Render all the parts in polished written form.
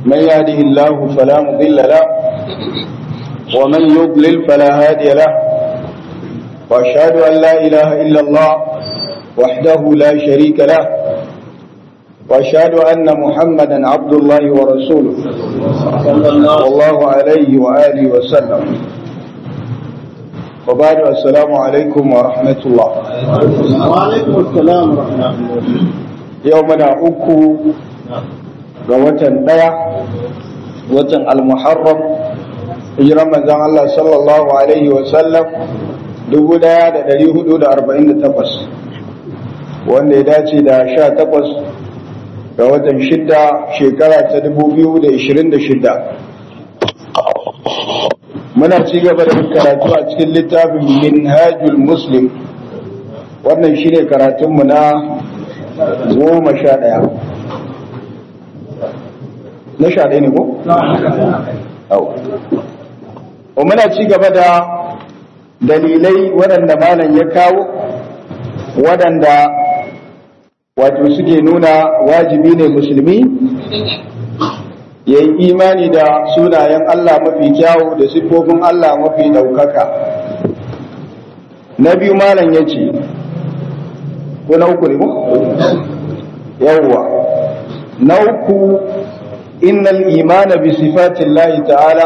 من يهده الله فلا مضل له ومن يضلل فلا هادي له وأشهد أن لا إله إلا الله وحده لا شريك له وأشهد أن محمدا عبد الله ورسوله صلى الله عليه وآله وسلم وبعد السلام عليكم ورحمة الله. وعليكم السلام ورحمة الله. يومنا أكو ووتن بيع وتن المحرم هجرة من الله صلى الله عليه وسلم 1448 wanda ya dace da 18 ga watan 6 shekara ta 2026. muna ci gaba da karatu a cikin littafin Minhajul Muslim. wannan shine karatunmu na 11 na 11 ne ko? muna ci gaba da dalilai waɗanda malam ya kawo waɗanda wato suke nuna wajibi ne musulmi ya yi imani da sunayen Allah mafi kyawu da siffofin Allah mafi ɗaukaka. Na biyu malam ya ce, ko na uku ne mu? Yawwa. Na uku, innal imana bi sifatin lahi ta'ala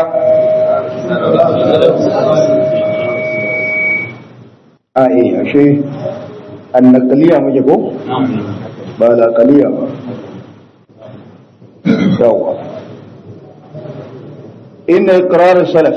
ashe annaqliya muke ko ba laqaliya ba yawa inna iqrar salaf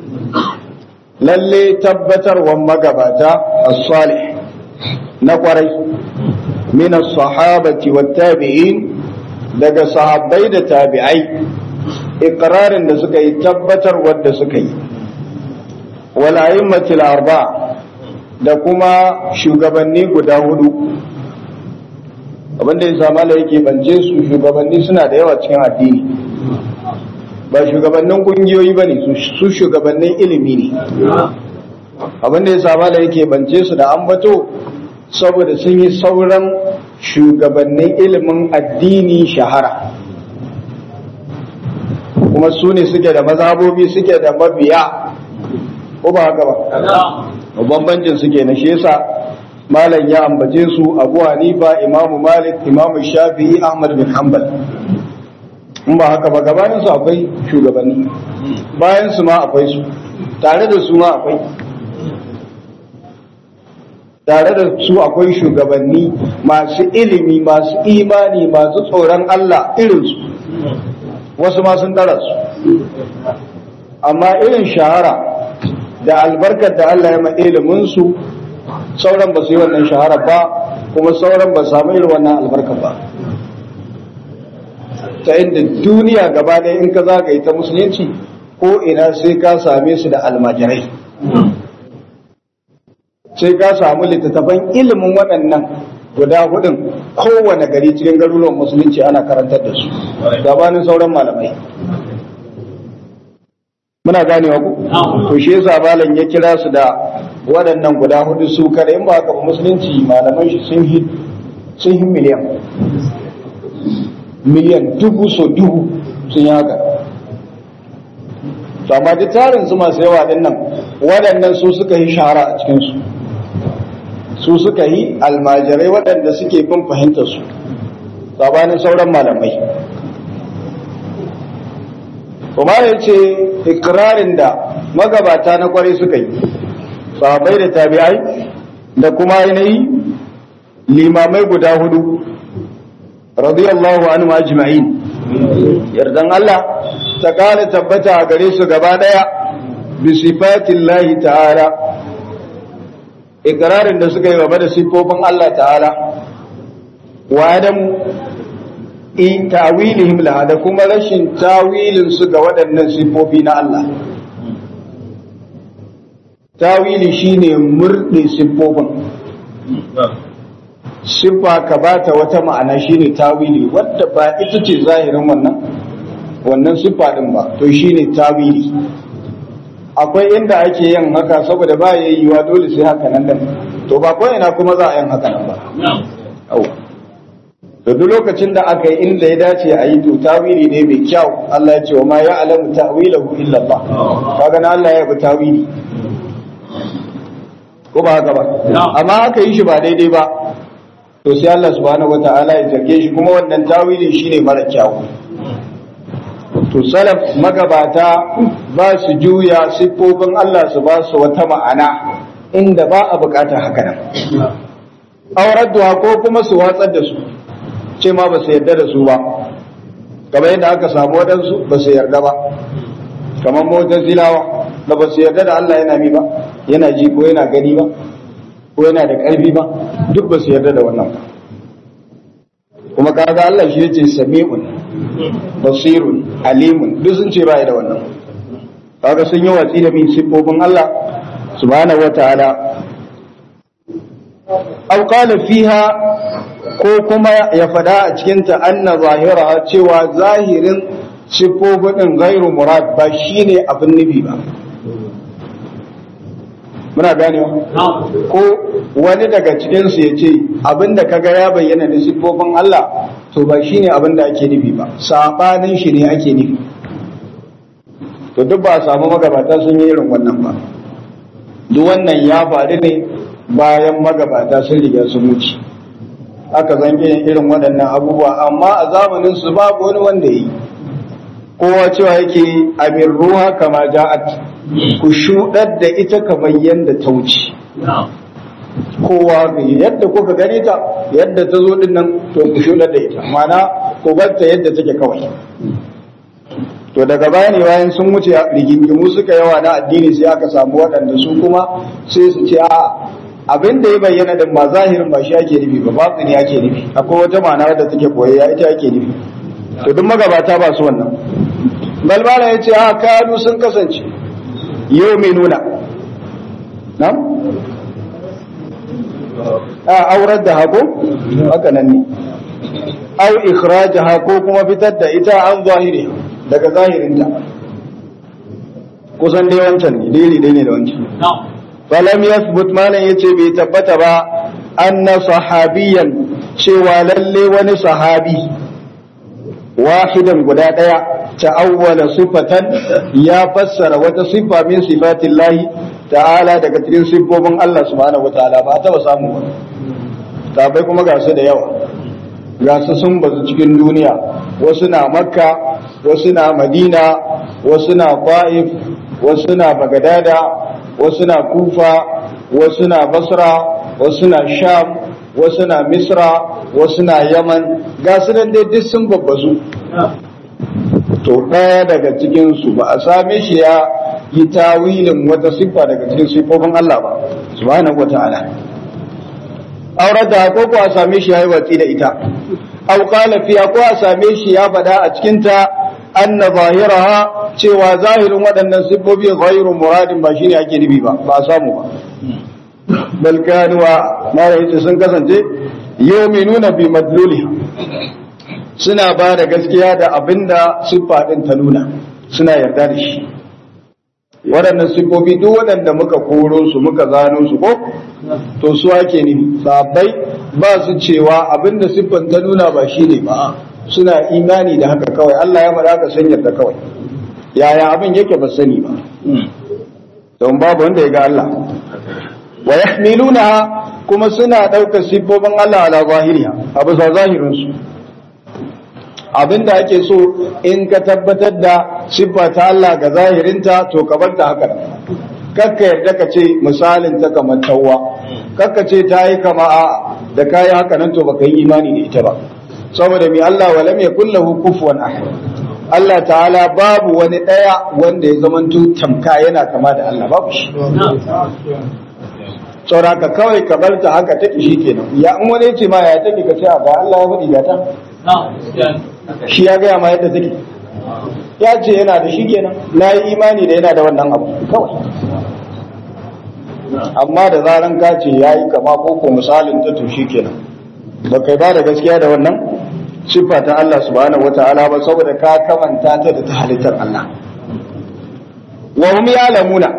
lalle tabbatarwan magabata as-salih na kwarai min as-sahabati wat-tabi'in daga sahabbai da tabi'ai iqrarin da suka yi tabbatarwar da suka yi wal a'immatil arba'a da kuma shugabanni guda hudu. Abinda ya zama da yake bance su shugabanni suna da yawa cikin addini, ba shugabannin kungiyoyi ba ne, su shugabannin ilimi ne. Abinda ya zama da yake bance su da ambato saboda sun yi sauran shugabannin ilimin addini shahara, kuma su ne suke da mazhabobi, suke da mabiya, ko ba haka ba? Bambancin suke na shi yasa malam ya ambace su Abu Hanifa, Imam Malik, Imam Shafi'i, Ahmad bin Hanbal. In ba haka ba gabanin su akwai shugabanni, bayan su ma akwai su, tare da su ma akwai, tare da su akwai shugabanni masu ilimi, masu imani, masu tsoron Allah irin su, wasu ma sun dara su, amma irin shahara da albarkar da Allah ya ma ilimin su sauran ba su yi wannan shahara ba, kuma sauran ba samu irin wannan albarkar ba, ta inda duniya gaba ɗaya in ka zagaye ta musulunci ko ina sai ka same su da almajirai, sai ka samu littattafan ilimin waɗannan guda hudun kowane gari cikin garuruwan musulunci ana karantar da su gabanin sauran malamai. Muna ganewa ku? To shi yasa malam ya kira su da waɗannan guda hudu su kare, in ba haka ba musulunci malaman shi sun yi miliyan dubu so dubu sun yi haka. To amma duk tarin su masu yawa din nan waɗannan su suka yi shahara a cikin su suka yi almajirai waɗanda suke bin fahimtar su sabanin sauran malamai. kuma ya ce ikirarin da magabata na kwarai suka yi sahabbai da tabi'ai da kuma yanayi limamai guda hudu radiyallahu anhu ajma'in, yardan Allah ta kare tabbata a gare su gaba daya bi sifatillahi ta'ala, ikirarin da suka yi game da sifofin Allah ta'ala wa adamu in tawilihim laha, da kuma rashin tawilin su ga waɗannan sifofi na Allah. Tawili shine murɗe siffofin, siffa ka bata wata ma'ana shine tawili, wadda ba ita ce zahirin wannan siffa din ba, to shine tawili. Akwai inda ake yin haka saboda ba ya yiwa dole sai haka nan din, to ba ko ina kuma za a yin haka nan ba. to duk lokacin da aka yi inda ya dace a yi to tawili ne mai kyau. Allah ya ce wa ma ya'lamu ta'wilahu illa Allah, kaga na Allah ya bi tawili ko ba haka ba, amma aka yi shi ba daidai ba to sai Allah subhanahu wata'ala ya zarge shi, kuma wannan tawilin shine mara kyau. To salaf magabata ba su juya siffofin Allah su ba su wata ma'ana inda ba a bukata haka nan, auradduha ko kuma su watsar da su, ce ma ba su yarda da su ba, kamar yadda aka samu waɗansu ba su yarda ba, kamar mu'tazilawa da ba su yarda da Allah yana mi ba, yana ji ko yana gani ba, ko yana da ƙarfi ba, duk ba su yarda da wannan ba. Kuma kaga Allah shi yace sami'un basirun alimun, duk sun ce bai da wannan, kaga sun yi watsi da bin siffofin Allah subhanahu wataala. aw qala fiha, ko kuma ya fada a cikin ta anna zahira, cewa zahirin siffofin ghairu murad, ba shine abin nufi ba. Muna ganewa ko wani daga cikin su yace abinda kaga ya bayyana da siffofin Allah to ba shine abinda ake nufi ba, sabanin shi ne ake nufi. To duk ba a samu magabata sun yi irin wannan ba, duk wannan ya faru ne bayan magabata sun riga sun wuce, aka zange irin waɗannan abubuwa, amma a zamanin su babu wani wanda yi. Kowa cewa yake amin ruha kama ja'at, ku shuɗar da ita kamar yadda ta wuce. Kowa yadda kuka gani ta, yadda ta zo din nan, to ku shuɗar da ita, mana ku bar ta yadda take kawai. To daga baya ne bayan sun wuce rigingimu suka yawa na addini, sai aka samu waɗanda su kuma sai su ce a abin da ya bayyana din ba zahirin ba shi ake nufi ba, batini ake nufi, akwai wata ma'ana wadda take koyayya ita ake nufi. To duk magabata ba su wannan. Balbala ya ce a kanu sun kasance yau mai nuna na a aurar da hako haka nan ne, au ikhraja hako kuma fitar da ita an zahiri daga zahirinta, kusan dai wancan ne, dai ne da wancan. falam yathbut, malan yace bai tabbata ba anna sahabiyan, cewa lalle wani sahabi wahidan guda daya ta'awwala sifatan, ya fassara wata sifa min sifatillahi ta'ala daga cikin siffofin Allah subhanahu wataala, ba ta ba samu ba. Sabai kuma ga su da yawa, ga su sun bazu cikin duniya, wasu na Makka, wasu na Madina, wasu na Taif, wasu na Bagdada, wasu na Kufa, wasu na Basra, wasu na Sham, wasu na Misra, wasu na Yaman, ga su nan dai duk sun babbazu. To ɗaya daga cikinsu ba a same shi ya yi tawilin wata siffa daga cikin siffofin Allah ba subhanahu wata'ala. Aurar da ko a same shi ya yi watsi da ita, aw qala fiha, ko a same shi ya faɗa a cikin ta anna zahiraha, cewa zahirin waɗannan siffofi ghairu muradin, ba shine ake nufi ba, ba a samu ba. Bal kanu ma yace sun kasance yu'minuna bi madluliha, suna ba da gaskiya da abinda siffa din ta nuna, suna yarda da shi. Waɗannan siffofi duk waɗanda muka koro su muka zano su ko to su ake nufi. Sahabbai ba su cewa abinda siffan ta nuna ba shi ne ba, suna imani da haka kawai, Allah ya faɗa ka san yarda kawai, yaya abin yake ba sani ba, don babu wanda ya ga Allah. Wa yahmiluna, kuma suna ɗaukar siffofin Allah ala zahiriha, a bisa zahirinsu. Abinda ake so in ka tabbatar da siffa ta Allah ga zahirinta, to ka bar ta haka. Kakka yarda ka ce misalin ta kamar tawwa, kakka ce ta yi kama a da kayi haka nan to baka yi imani da ita ba. Saboda mai Allah wa lam yakul lahu kufuwan ahad, Allah ta'ala babu wani daya wanda ya zamanto tamka yana kama da Allah, babu shi. Sauraka kawai ka bar ta haka take shikenan. Ya in wani ce ma ya take ka ce a ga Allah ya faɗi ga ta. Shi ya gaya ma yadda take, ya ce yana da shi kenan, na yi imani da yana da wannan abu kawai. Amma da zaran ka ce ya yi kama ko misalin ta to shi kenan, ba kai ba da gaskiya da wannan siffa ta Allah subhanahu wata'ala ba, saboda ka kamanta ta da ta halittar Allah. Wa hum ya'lamuna,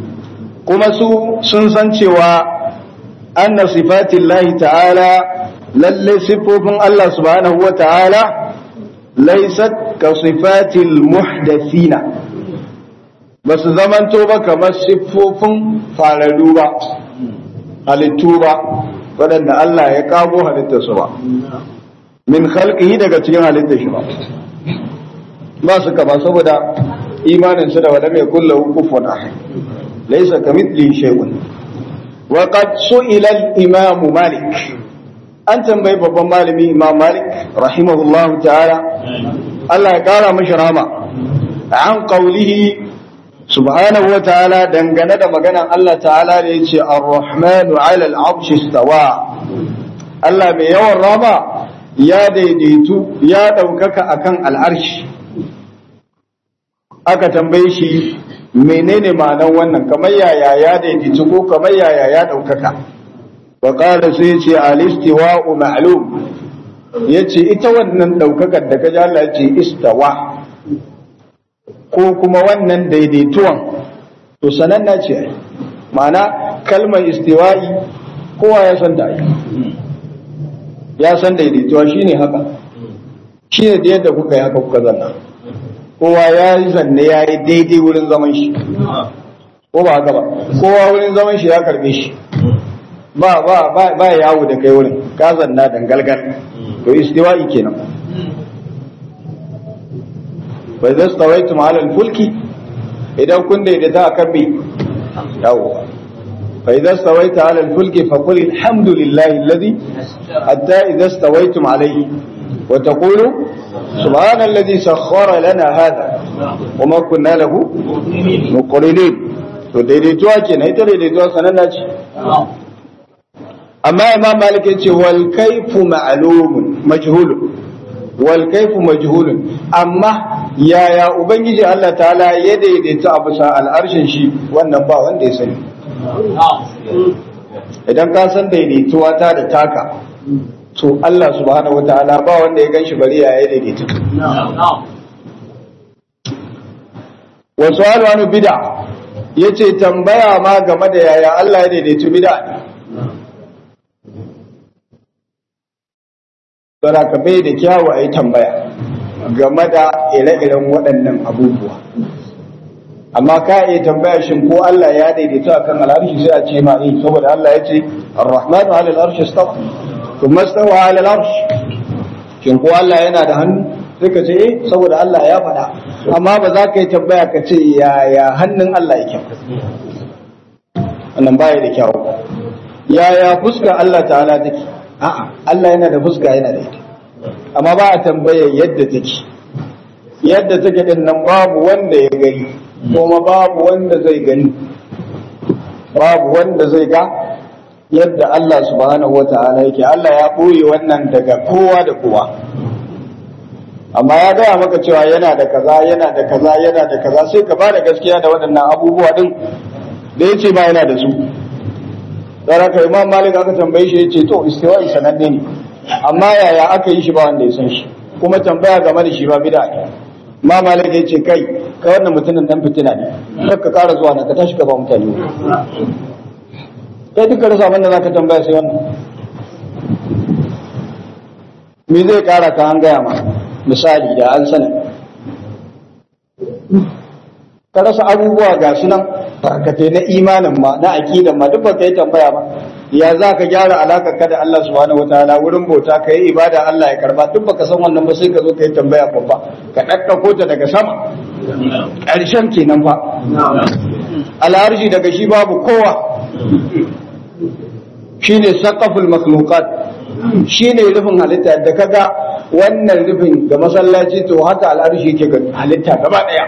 kuma su sun san cewa anna sifatillahi ta'ala lalle sifofin Allah subhanahu wa ta'ala laysat ka sifatil muhdathina ba su zamanto ba kamar siffofin fararru ba halittu ba waɗanda Allah ya kago halittarsu ba min khalqihi daga cikin halittar shi ba su kama saboda imaninsu da wala mai kullu kufuwan ahad laysa kamithlihi shay'un wa qad su'ila al-imam Malik an tambayi babban malami Imam Malik rahimahullahu ta'ala Allah ya kara mishi rahama an qawlihi subhanahu wa ta'ala dangane da maganan Allah ta'ala da yace ar-rahmanu 'ala al-'arshi istawa Allah mai yawan rama ya daidaitu ya daukaka akan al'arshi aka tambaye shi menene ma'anar wannan kamar yaya ya daidaitu ko kamar yaya ya daukaka wa qala sai yace al-istiwa'u ma'lum yace ita wannan daukakar da kaji Allah yace istawa ko kuma wannan daidaituwan to sananna ce ma'ana kalmar istiwa'i kowa ya san ta ya san daidaituwa shine haka shine da yadda kuka yi haka kuka zanna kowa ya yi zanne ya yi daidai wurin zaman shi ko ba haka ba kowa wurin zaman shi ya karbe shi ba yawo da kai wurin ka zanna dangalgal to istiwa'i kenan wa idza stawaytum ala al-fulki idan kun daidaita akan me yawo fa idza stawaita ala al-fulki fa qul alhamdulillahi alladhi hatta idza stawaytum alayhi wa taqulu subhana alladhi sakhkhara lana hadha wa ma kunna lahu muqrinin to daidaituwa kenan ita daidaituwa sananna ce amma imam malik yace wal kayfu ma'lumun majhulun wal kayfu majhulun amma yaya ubangiji Allah ta'ala ya daidaita a bisa al'arshin shi wannan ba wanda ya sani idan ka san daidaituwa ta da taka to Allah subhanahu wataala ba wanda ya ganshi bari ya daidaita wa su'alu an bid'a yace tambaya ma game da yaya Allah ya daidaitu bid'a Sara ka bai da kyawu a yi tambaya game da ire-iren waɗannan abubuwa. Amma ka iya tambaya shin ko Allah ya daidaita akan al'arshi sai a ce ma saboda Allah ya ce Ar-Rahmanu 'ala al-arshi istawa. Kuma istawa 'ala al-arshi. Shin ko Allah yana da hannu? Sai ka ce saboda Allah ya faɗa. Amma ba za ka yi tambaya ka ce yaya hannun Allah yake. Wannan baya da kyawu. Yaya fuskar Allah ta'ala take? A'a, Allah yana da fuska yana da ita. Amma ba a tambaya yadda take. Yadda take din nan babu wanda ya gani, kuma babu wanda zai gani. Babu wanda zai ga yadda Allah subhanahu wata'ala yake. Allah ya ɓoye wannan daga kowa da kowa. Amma ya gaya maka cewa yana da kaza, yana da kaza, yana da kaza, sai ka ba da gaskiya da waɗannan abubuwa din da ya ce ba yana da su. Saraka Imam Malik aka tambaye shi yace to istiwa'i sananne ne amma yaya aka yi shi ba wanda ya san shi kuma tambaya game da shi ba bid'a ne Imam Malik yace kai wannan mutumin dan fitina ne kar ka ƙara zuwa nan ka tashi ka ba mutane kai duka rasa abin da zaka tambaya sai wannan me zai ƙara ka an gaya ma misali da an sanar ka rasa abubuwa ga su nan barkatai na imanin ma na aqidan ma duk baka yi tambaya ba ya za ka gyara alakar ka da Allah subhanahu wataala wurin bauta ka yi ibada Allah ya karba duk baka san wannan ba sai ka zo ka yi tambaya babba ka daddako ta daga sama ƙarshen kenan fa al'arshi daga shi babu kowa shine saqaful makhluqat shine rufin halitta da kaga wannan rufin ga masallaci to haka al'arshi yake ga halitta gaba daya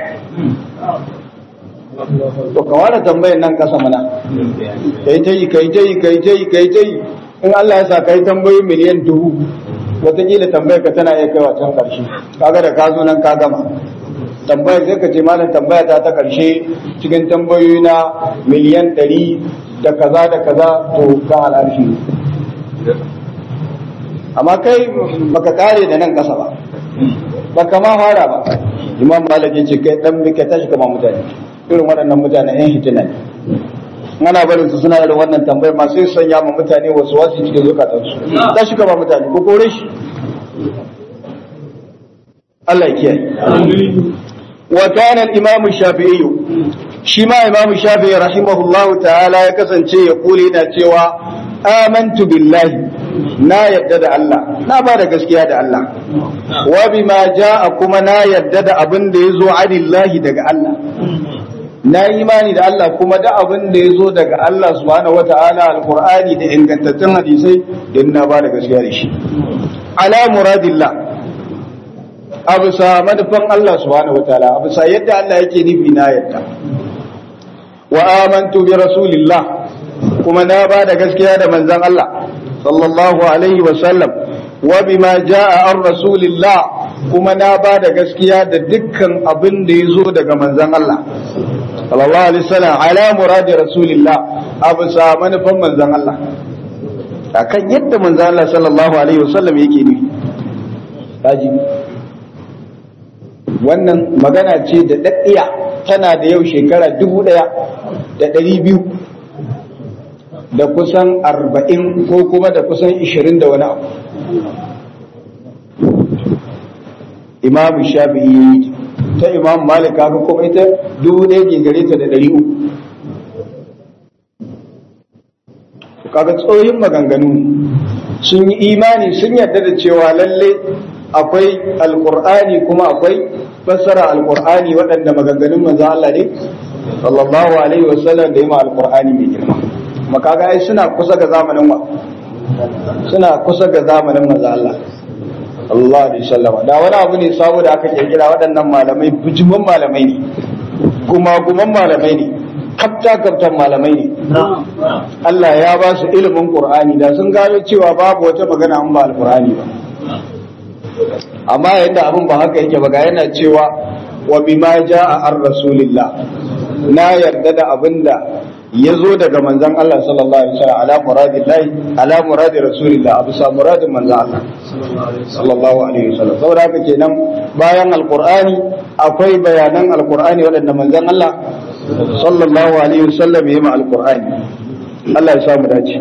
to ka ware tambayar nan kasa mana kai ta yi in Allah ya sa kai tambayoyi miliyan 2 wataƙila tambayar ka tana iya kaiwa can ƙarshe kaga da ka zo nan ka gama tambayar sai ka ce malam tambaya ta ƙarshe cikin tambayoyi na miliyan 100 da kaza to kan al'arshi amma kai baka kare da nan kasa ba baka ma fara ba Imam Malik yace kai dan ka tashi kama mutane irin waɗannan mutane ɗan hitina ne ana barin su suna da wannan tambayar ma sai sanya ma mutane wasu cikin zukatansu ta shiga ba mutane ko kore shi Allah ya kiyaye wa kana al-imam Shafi'i shi ma imam Shafi'i rahimahullahu ta'ala ya kasance ya kula yana cewa amantu billahi na yadda da Allah na ba da gaskiya da Allah wa bima jaa kuma na yadda da abin da yazo adillahi daga Allah na imani da Allah kuma da abin da yazo daga Allah subhanahu wataala alqur'ani da ingantattun hadisai din na ba da gaskiya da shi ala muradillah abu sa manufan Allah subhanahu wataala abu sa yadda Allah yake nufi na yadda wa amantu bi rasulillah kuma na ba da gaskiya da manzon Allah sallallahu alaihi wa sallam wa bima jaa an rasulillah kuma na ba da gaskiya da dukkan abin da yazo daga manzon Allah sallallahu alaihi wasallam ala muradi rasulillah abu sa manufan manzon Allah akan yadda manzon Allah sallallahu alaihi wasallam yake nufi kaji wannan magana ce da daddiya tana da yau shekara 1200 da kusan 40 ko kuma da kusan 20 da wani abu Imam Shafi'i ta Imam Malik kaga kuma ita 1000 ke gare ta da 300 kaga tsoyin maganganu sun yi imani sun yarda da cewa lalle akwai alqur'ani kuma akwai fassara alqur'ani waɗanda maganganun manzo Allah ne sallallahu alaihi wasallam da yima alqur'ani mai girma makaga ai suna kusa ga zamanin wa suna kusa ga zamanin manzo Allah sallallahu alaihi wasallam da wani abu ne saboda aka kirkira waɗannan malamai bujuman malamai ne gumaguman malamai ne kaftan malamai ne Allah ya ba su ilimin Qur'ani da sun gano cewa babu wata magana an ba alqur'ani ba amma yadda abin ba haka yake ba ga yana cewa wa bima jaa ar rasulillah na yarda da abinda yazo daga manzon Allah sallallahu alaihi wasallam ala muradi rasulillah abu sa muradin manzon Allah sallallahu alaihi wasallam saboda haka kenan bayan alqur'ani akwai bayanan alqur'ani wadanda manzon Allah sallallahu alaihi wasallam yayi ma alqur'ani Allah ya samu dace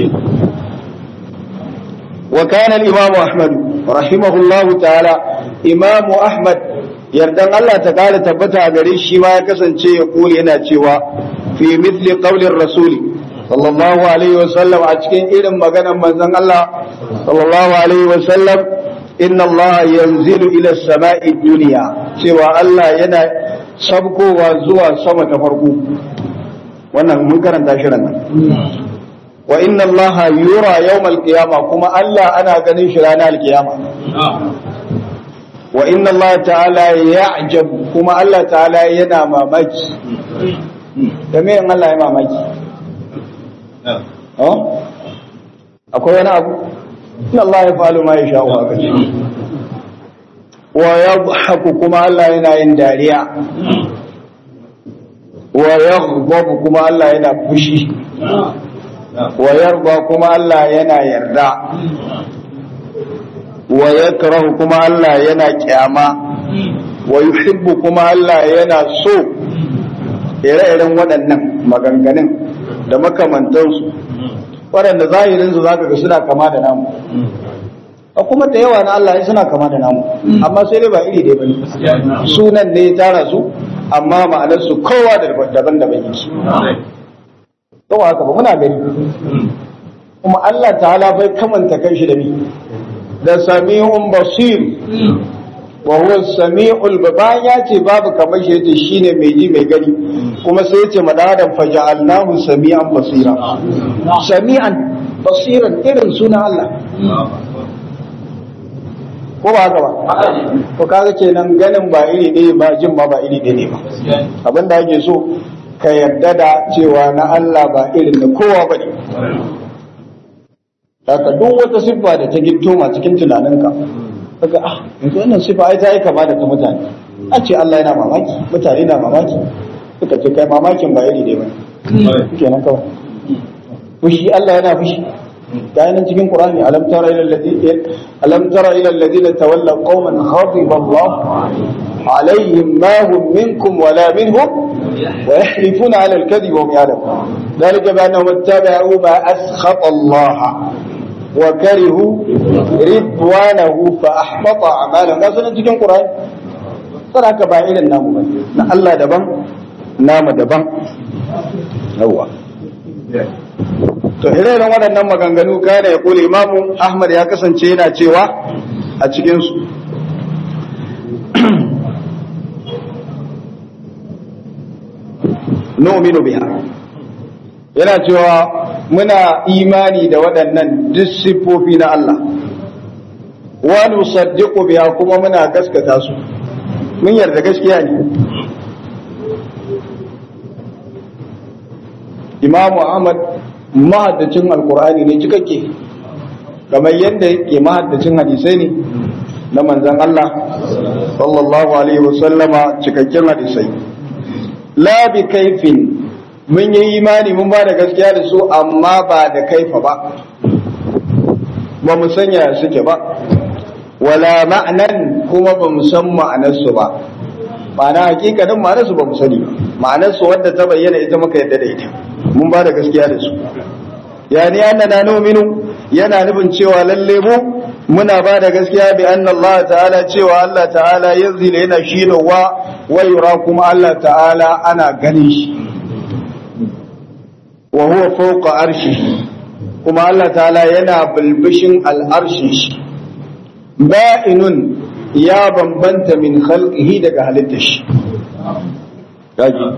wa kana al-imam Ahmad rahimahullahu ta'ala imam Ahmad yardan Allah ta kare tabbata gare shi ma ya kasance ya kula yana cewa fi mithli qawlir rasul sallallahu alaihi wasallam a cikin irin maganar manzon Allah sallallahu alaihi wasallam inna Allah yanzilu ila as-sama'i dunya cewa Allah yana sabkowa zuwa sama ta farko wannan mun karanta shi ran wa inna Allah yura yawm al-qiyamah kuma Allah ana ganin shi ranar al-qiyama wa inna Allah ta'ala ya'jab kuma Allah ta'ala yana mamaki da me Allah ya mamaki akwai wani abu inna Allah ya fa'alu ma yasha'u haka ce wa yadhaku kuma Allah yana yin dariya wa yaghdabu kuma Allah yana fushi wa yarda kuma Allah yana yarda wa yakrahu kuma Allah yana kyama wa yuhibbu kuma Allah yana so ire-iren waɗannan maganganun da makamantansu waɗanda zahirinsu za ka ga suna kama da namu a kuma da yawa na Allah suna kama da namu amma sai dai ba iri dai bane sunan ne ya tara su amma ma'anarsu kowa daban-daban yake to haka ba muna gani kuma Allah ta'ala bai kamanta kanshi da ni da sami'un basir wa huwa sami'ul bayan ya ce babu kamar shi yace shine mai ji mai gani kuma sai yace madadan faja'alnahu sami'an basira sami'an basiran irin sunan Allah ko ba haka ba ko kaga kenan ganin ba iri ɗaya ba jin ma ba iri ɗaya ne ba abinda ake so ka yarda da cewa na Allah ba irin da kowa ba ne haka duk wata siffa da ta gitto ma cikin tunaninka kaga yanzu wannan siffa ai ta yi kama da ta mutane a ce Allah yana mamaki mutane na mamaki suka ce kai mamakin ba iri ɗaya ba ne kenan kawai fushi Allah yana fushi ga nan cikin Qur'ani alam tara ila alladhina tawallaw qauman ghadiba Allah alaihim ma hum minkum wala minhum ويحلفون على الكذب وهم يعلمون ذلك بأنهم اتبعوا ما أسخط الله وكرهوا رضوانه فأحبط أعمالهم قال سنة cikin Qur'ani saraka ba irin namu ba na Allah daban namu daban yawa to irin waɗannan maganganu kana ya kula Imam Ahmad ya kasance yana cewa a cikin su nu'minu biha yana cewa muna imani da waɗannan duk siffofi na Allah wa nusaddiqu biha kuma muna gaskata su mun yarda gaskiya ne Imam Ahmad mahaddacin alqur'ani ne cikakke kamar yadda yake mahaddacin hadisai ne na manzon Allah sallallahu alaihi wasallama cikakken hadisai la bi kaifin mun yi imani mun ba da gaskiya da su amma ba da kaifa ba ba mu sanya suke ba wala ma'anan kuma ba mu san ma'anarsu ba ma'ana hakikanin ma'anarsu ba mu sani ba ma'anarsu wadda ta bayyana ita muka yadda da ita mun ba da gaskiya da su yani annana nu'minu yana nufin cewa lalle mu muna ba da gaskiya bi anna Allah ta'ala cewa Allah ta'ala yanzil yana shinowa wa yura kuma Allah ta'ala ana ganin shi wa huwa fawqa arshihi kuma Allah ta'ala yana bulbushin al'arshin shi ba'inun ya bambanta min khalqihi daga halittar shi kaji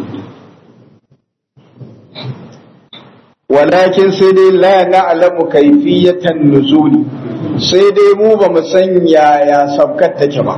walakin sai dai la na'lamu kayfiyatan nuzuli sai dai mu ba mu san yaya sabkar take ba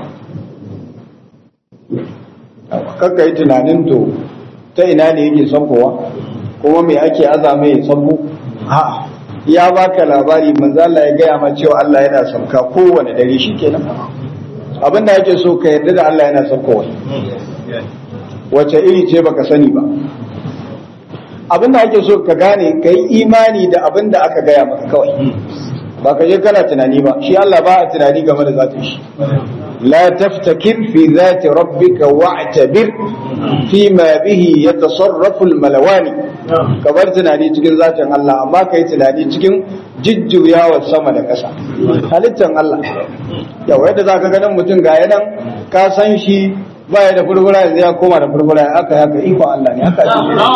kakka yi tunanin to ta ina ne yake sabkowa kuma me ake azama ya sabko a'a ya baka labari manzo Allah ya gaya ma cewa Allah yana sabka kowane dare shikenan abinda yake so ka yarda da Allah yana sabkowa wace iri ce baka sani ba abinda ake so ka gane kai imani da abinda aka gaya maka kawai ba ka je kana tunani ba shi Allah ba a tunani game da zatin shi la taftakir fi zati rabbika wa'tabir fi ma bihi yatasarrafu al-malawani ka bar tunani cikin zatin Allah amma kai tunani cikin jujjuyawar sama da ƙasa halittan Allah yau yadda zaka ga nan mutum ga yanan ka san shi baya da furfura yanzu ya koma da furfura haka ikon Allah ne haka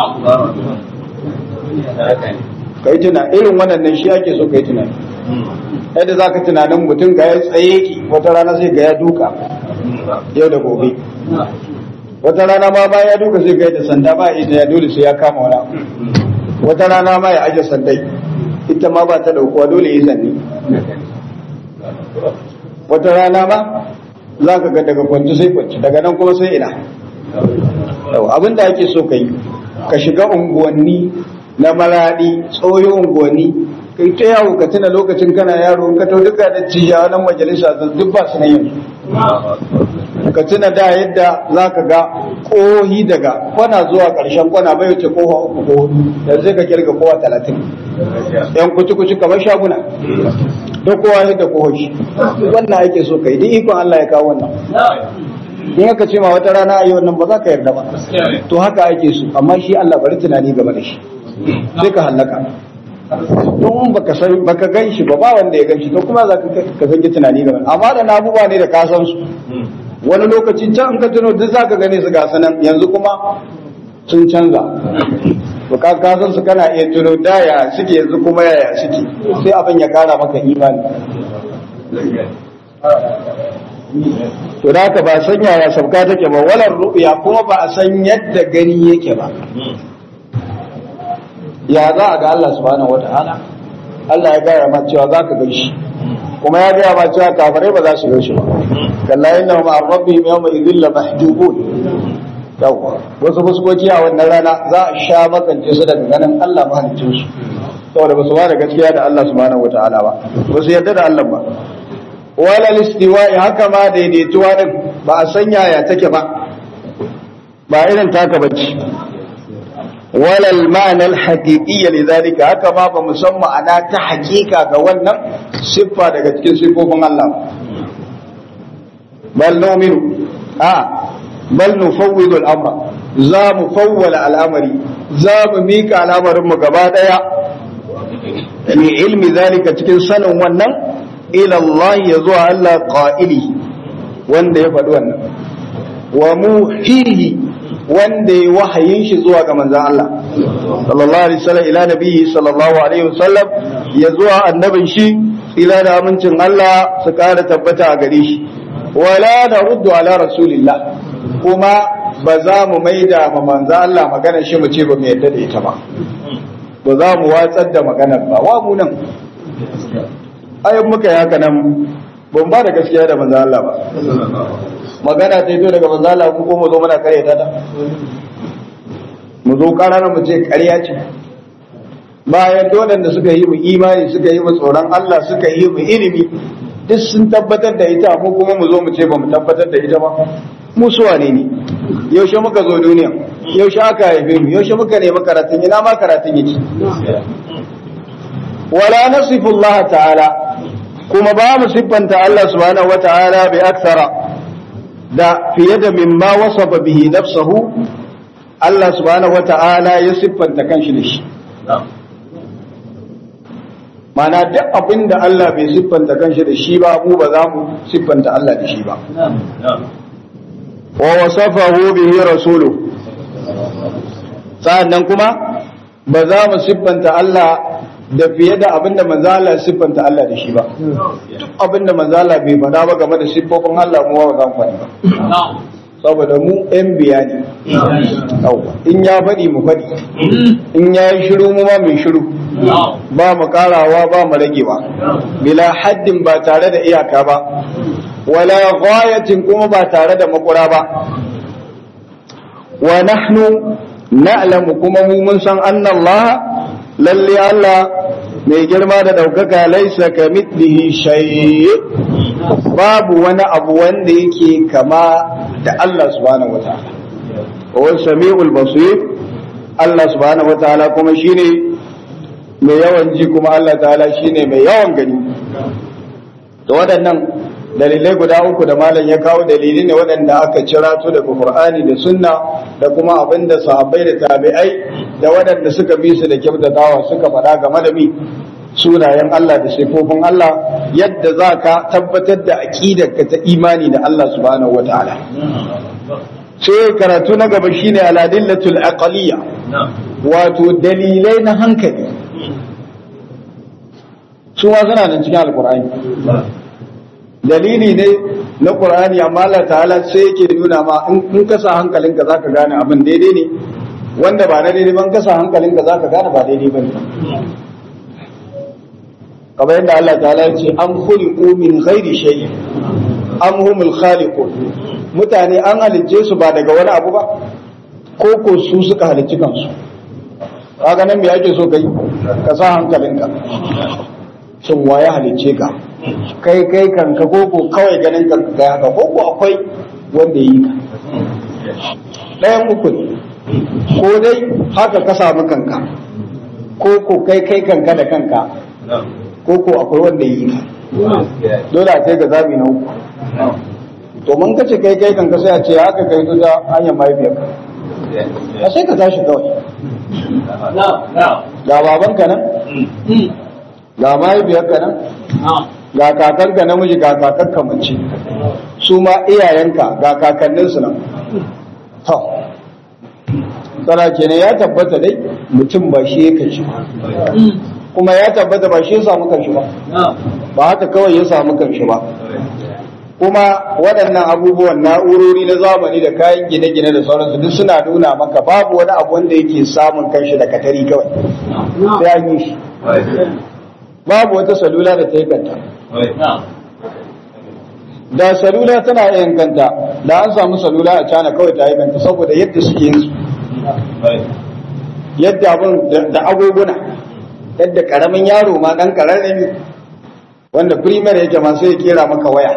kai tuna irin wannan shi ake so kai tunani yadda za ka tunanin mutum ga ya tsaye ki wata rana sai ga ya duka yau da gobe wata rana ma ba ya duka sai ga ya da sanda ba ita ya dole sai ya kama wani wata rana ma ya aje sandai ita ma ba ta daukuwa dole yi zanni wata rana ma za ka ga daga kwanci sai kwanci daga nan kuma sai ina abin da ake so ka yi ka shiga unguwanni na maradi tsoyo unguwanni kai ta yawo ka tuna lokacin kana yaro ka to duka da ciya nan majalisa duk ba su nan yanzu ka tuna da yadda za ka ga kohi daga kwana zuwa ƙarshen kwana bai wuce kowa 3 ko 4 yanzu sai ka kirga kowa 30 yan kuci kamar shaguna da kowa yadda kowa shi wannan ake so kai duk ikon Allah ya kawo wannan in aka ce ma wata rana a yi wannan ba za ka yarda ba to haka ake so amma shi Allah bari tunani game da shi sai ka hallaka don baka gan shi ba wanda ya gan shi to kuma za ka zangi tunani game amma da na abubuwa ne da ka san su wani lokaci can ka tuno duk za ka gane su ga sanan yanzu kuma sun canza to ka san su kana iya tuno da ya suke yanzu kuma yaya suke sai abin ya kara maka imani to da ka ba san yaya sabka take ba walar ru'ya kuma ba a san yadda gani yake ba ya za a ga Allah subhanahu wata'ala Allah ya gaya ma cewa za ka gan shi kuma ya gaya ma cewa kafirai ba za su gan shi ba kalla innahum an rabbihim yawma idhil la mahjubun yawa wasu fuskoki a wannan rana za a sha makance su daga ganin Allah mahaliccin su saboda ba su ba da gaskiya da Allah subhanahu wata'ala ba ba su yarda da Allah ba wala listiwa'i haka ma daidaituwa din ba a sanya ya take ba ba irin taka bace wala al-ma'na al-haqiqiyya lidhalika haka ma ba musamma ana ta hakika ga wannan siffa daga cikin siffofin Allah bal nu'minu bal nufawwidu al-amra za mu fawwala al'amari za mu mika al'amarin mu gaba daya ni ilmi zalika cikin sanin wannan ila Allah ya zuwa Allah qa'ili wanda ya faɗi wannan wa muhihi wanda ya wahayin shi zuwa ga manzon Allah sallallahu alaihi wasallam ila nabiyyi sallallahu alaihi wasallam ya zuwa annabin shi ila da amincin Allah su ƙara tabbata a gare shi wala naruddu ala rasulillah kuma ba za mu maida ma manzon Allah maganar shi mu ce ba mu yadda da ita ba ba za mu watsar da maganar ba wa mu nan ayyukan muka yi haka nan ban ba da gaskiya da manzon Allah ba magana ta yi daga manzon Allah ko mu zo muna karyata ta mu zo karana mu ce ƙarya ce bayan waɗanda suka yi mu imani suka yi mu tsoron Allah suka yi mu ilimi duk sun tabbatar da ita mu kuma mu zo mu ce ba mu tabbatar da ita ba mu suwa ne yaushe muka zo duniya yaushe aka haife mu yaushe muka nemi karatun ina ma karatun yake wala nasifu Allah ta'ala kuma ba mu siffanta Allah subhanahu wata'ala bi akthara da fiye da mimma wasafa bihi nafsuhu Allah subhanahu wata'ala ya siffanta kanshi da shi mana duk abin da Allah bai siffanta kanshi da shi ba mu ba za mu siffanta Allah da shi ba wa wasafahu bihi rasuluhu sa'annan kuma ba za mu siffanta Allah da fiye da abin da manzo Allah ya siffanta Allah da shi ba duk abin da manzo Allah bai faɗa ba game da siffofin Allah mu ba za mu faɗi ba saboda mu ɗan biya ne in ya faɗi mu faɗi in ya yi shiru mu ma mai shiru ba mu karawa ba mu ragewa bila haddin ba tare da iyaka ba wala ghayatin kuma ba tare da makura ba wa nahnu na'lamu kuma mu mun san anna Allah lalle Allah mai girma da daukaka laisa kamithlihi shay babu wani abu wanda yake kama da Allah subhanahu wataala wa samiul basir Allah subhanahu wataala kuma shine mai yawan ji kuma Allah ta'ala shine mai yawan gani to waɗannan dalilai guda uku da malam ya kawo dalili ne waɗanda aka cirato daga Qur'ani da Sunna da kuma abinda sahabbai da tabi'ai da waɗanda suka bi su da kyautatawa suka faɗa game da mi sunayen Allah da sifofin Allah yadda za ka tabbatar da aqidarka ta imani da Allah subhanahu wataala sai karatu na gaba shine al-adillatul aqliyya wato dalilai na hankali su ma suna nan cikin alqur'ani dalili ne na Qur'ani amma Allah ta'ala sai yake nuna ma in ka sa hankalinka zaka gane abin daidai ne wanda ba na daidai ban ka sa hankalinka zaka gane ba daidai bane kamar yadda Allah ta'ala ya ce am khuliqu min ghairi shay'in am humul khaliqun mutane an halicce su ba daga wani abu ba ko ko su suka halicci kansu kaga nan me ake so kai ka sa hankalinka shin waye halicce ka kai kanka koko kawai ganin kanka kai haka koko akwai wanda yi ka ɗayan uku ne ko dai haka ka samu kanka koko kai kanka da kanka koko akwai wanda yi ka dole a kai ga zabi na uku to mun kace kai kanka sai a ce haka kai ta hanyar mahaifiyarka a sai ka tashi kawai ga babanka nan ga mahaifiyarka nan ga kakanka namiji ga kakanka mace su ma iyayenka ga kakanninsu nan to tsara kenan ya tabbata dai mutum ba shi ya kanshi ba kuma ya tabbata ba shi ya samu kanshi ba ba haka kawai ya samu kanshi ba kuma waɗannan abubuwan na'urori na zamani da kayan gine-gine da sauransu duk suna nuna maka babu wani abu wanda yake samun kanshi da katari kawai sai an yi shi babu wata salula da ta yi kanta da salula tana yin kanta da an samu salula a cana kawai ta yi kanta saboda yadda suke yin su yadda abin da agoguna yadda karamin yaro ma dan kararrami wanda primer yake ma sai ya kera maka waya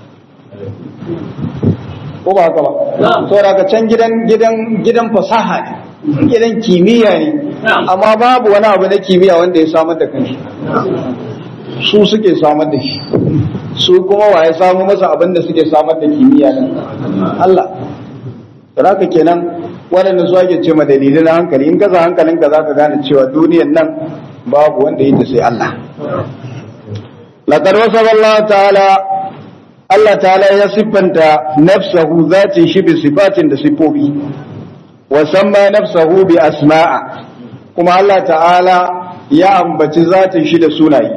ko ba haka ba saboda ka can gidan fasaha ne gidan kimiyya ne amma babu wani abu na kimiyya wanda ya samar da kanshi su suke samar da shi su kuma wa ya samu masa abin da suke samar da kimiyya din Allah saboda kenan waɗanda su ake ce ma dalilin hankali in ka sa hankalinka za ka gane cewa duniyan nan babu wanda yi ta sai Allah laqad wasaba Allah ta'ala ya siffanta nafsahu zati shi bi sifatin da sifofi wa samma nafsahu bi asma'a kuma Allah ta'ala ya ambaci zatin shi da sunaye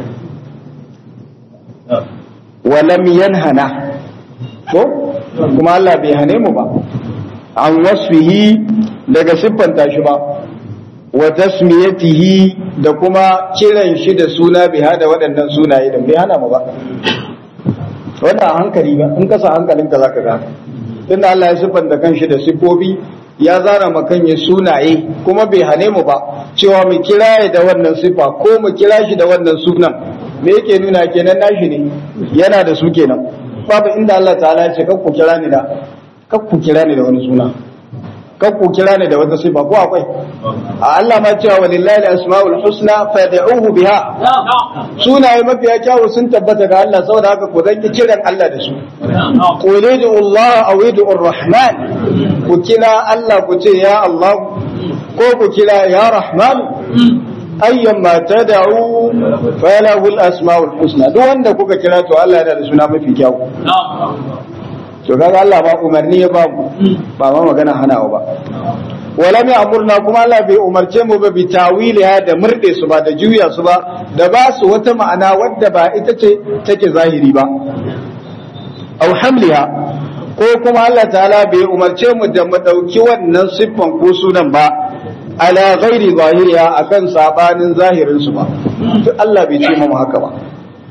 wa lam yanhana ko kuma Allah bai hane mu ba an wasfihi daga siffanta shi ba wa tasmiyatihi da kuma kiran shi da suna biha da waɗannan sunaye da bai hana mu ba wannan hankali ba in ka sa hankalinka zaka ga inda Allah ya siffanta kanshi da siffofi ya zana makan ya sunaye kuma bai hane mu ba cewa mu kira da wannan siffa ko mu kira shi da wannan sunan me yake nuna kenan nashi ne yana da su kenan babu inda Allah ta'ala ya ce kakku kira ni da wani suna kakku kira ni da wata sifa ko akwai a Allah ma cewa walillahi al-asmaul husna fad'uhu biha sunaye mafiya kyawu sun tabbata ga Allah saboda haka ku zanki kiran Allah da su qul Allah aw ar-rahman ku kira Allah ku ce ya Allah ko ku kira ya rahman ayyamma tad'u falahu al-asmaul husna duk wanda kuka kira to Allah yana da suna mafi kyawu to kaga Allah ba umarni ya ba mu ba ma magana hanawa ba wala mai amurna kuma Allah bai umarce mu ba bi tawiliha da murde su ba da juya su ba da ba su wata ma'ana wadda ba ita ce take zahiri ba aw hamliha ko kuma Allah ta'ala bai umarce mu da mu dauki wannan siffan ko sunan ba ala ghairi zahiriha akan sabanin zahirin su ba to Allah bai ce mu haka ba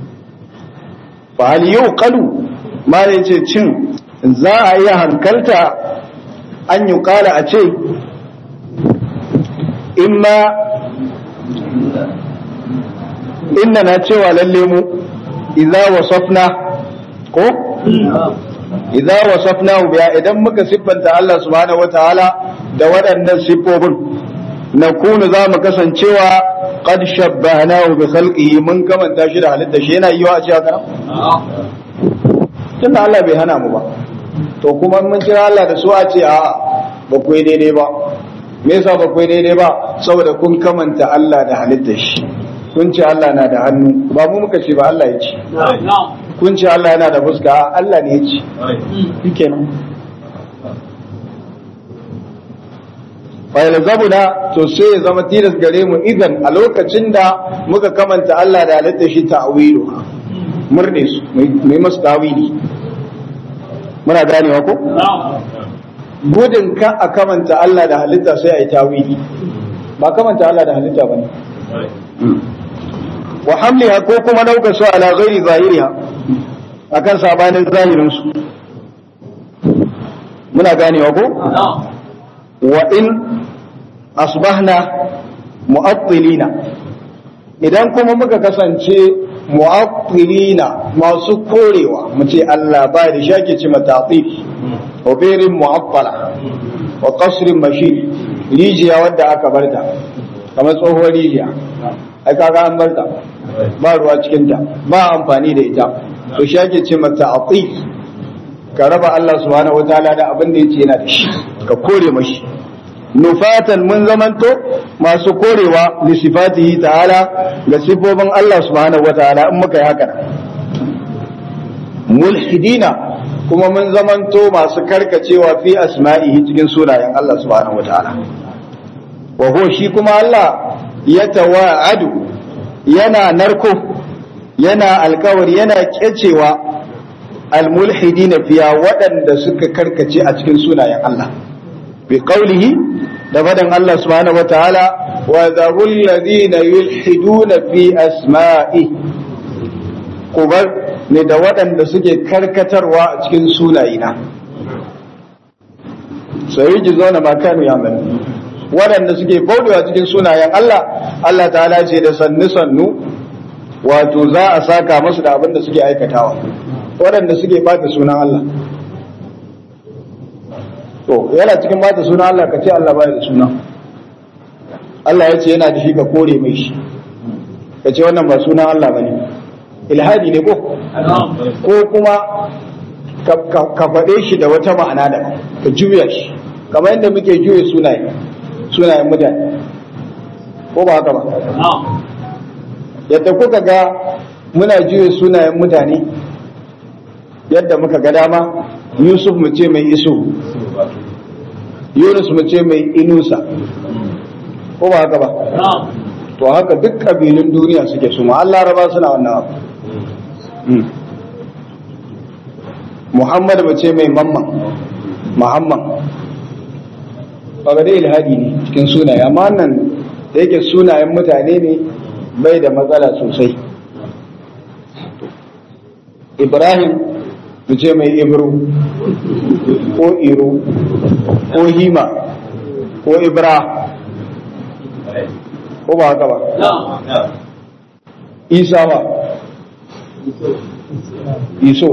fa hal yuqalu ma yace cin za a iya hankalta an yi kala a ce inna na cewa lalle mu idza wasafna biya idan muka siffanta Allah subhanahu wataala da waɗannan siffofin nakunu za mu kasancewa qad shabbahnahu bi khalqihi mun kamanta shi da halitta shi yana yiwa a ce haka tunda Allah bai hana mu ba to kuma mun kira Allah da su a ce a'a ba ku yi daidai ba me yasa ba ku yi daidai ba saboda kun kamanta Allah da halittar shi kun ce Allah na da hannu ba mu muka ce ba Allah ya ce kun ce Allah yana da fuska Allah ne ya ce shikenan fa yalzabuna to sai ya zama tilas gare mu idan a lokacin da muka kamanta Allah da halittar shi ta'wilu murde su mai masu tawili muna ganewa ko gudun ka a kamanta Allah da halitta sai a yi tawili ba kamanta Allah da halitta ba ne wa hamliha ko kuma nauka su ala ghairi zahiriha akan sabanin zahirin su muna ganewa ko wa in asbahna mu'attilina idan kuma muka kasance mu'attilina masu korewa mu ce Allah ba da shake ce matatif wa birin mu'attala wa qasrin mashid rijiya wadda aka barta kamar tsohuwar rijiya ai kaga an barta ba ruwa cikin ta ba amfani da ita to shake ce matatif ka raba Allah subhanahu wataala da abin da yake yana da shi ka kore mashi nufatan mun zamanto masu korewa li sifatihi ta'ala ga sifofin Allah subhanahu wataala in muka yi haka mulhidina kuma mun zamanto masu karkacewa fi asma'ihi cikin sunayen Allah subhanahu wataala wa huwa shi kuma Allah ya tawa'adu yana narko yana alkawari yana kecewa almulhidina fiya waɗanda suka karkace a cikin sunayen Allah bi qawlihi da fadan Allah subhanahu wataala wa dharul ladina yulhiduna fi asma'i kubar ne da waɗanda suke karkatarwa a cikin sunayina sai ji zauna makanu ya mani waɗanda suke baudewa cikin sunayen Allah Allah ta'ala ce da sannu wato za a saka musu da abin da suke aikatawa waɗanda suke bata sunan Allah to yana cikin bata sunan Allah ka ce Allah baya da suna Allah ya ce yana da shi ka kore mai shi ka ce wannan ba sunan Allah bane ilhadi ne ko kuma ka faɗe shi da wata ma'ana da ka juya shi kamar yadda muke juye sunayen mutane ko ba haka ba yadda kuka ga muna juye sunayen mutane yadda muka ga dama Yusuf mu ce mai Isu, Yunus mu ce mai Inusa ko ba haka ba to haka duk kabilun duniya suke su ma Allah raba suna wannan abu Muhammad mu ce mai Mamman Muhammad kaga dai ilhadi ne cikin sunaye amma nan da yake sunayen mutane ne bai da matsala sosai Ibrahim mu ce mai Ibru ko Iro ko Hima ko Ibra ko ba haka ba Isa ba Iso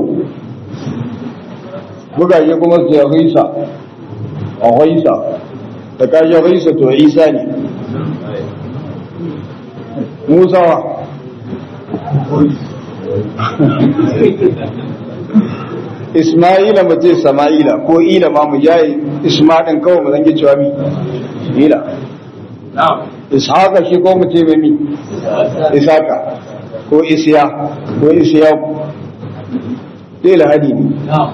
bugaye kuma su ya Isa a Isa da kashe Isa to Isa ne Musa wa Ismaila mu ce Sama'ila ko Ila ma mu jaye Isma din kawai mu zange cewa mi Ila Ishaqa shi ko mu ce mai mi Ishaqa ko Isiya ko Isiya dai lahadi ne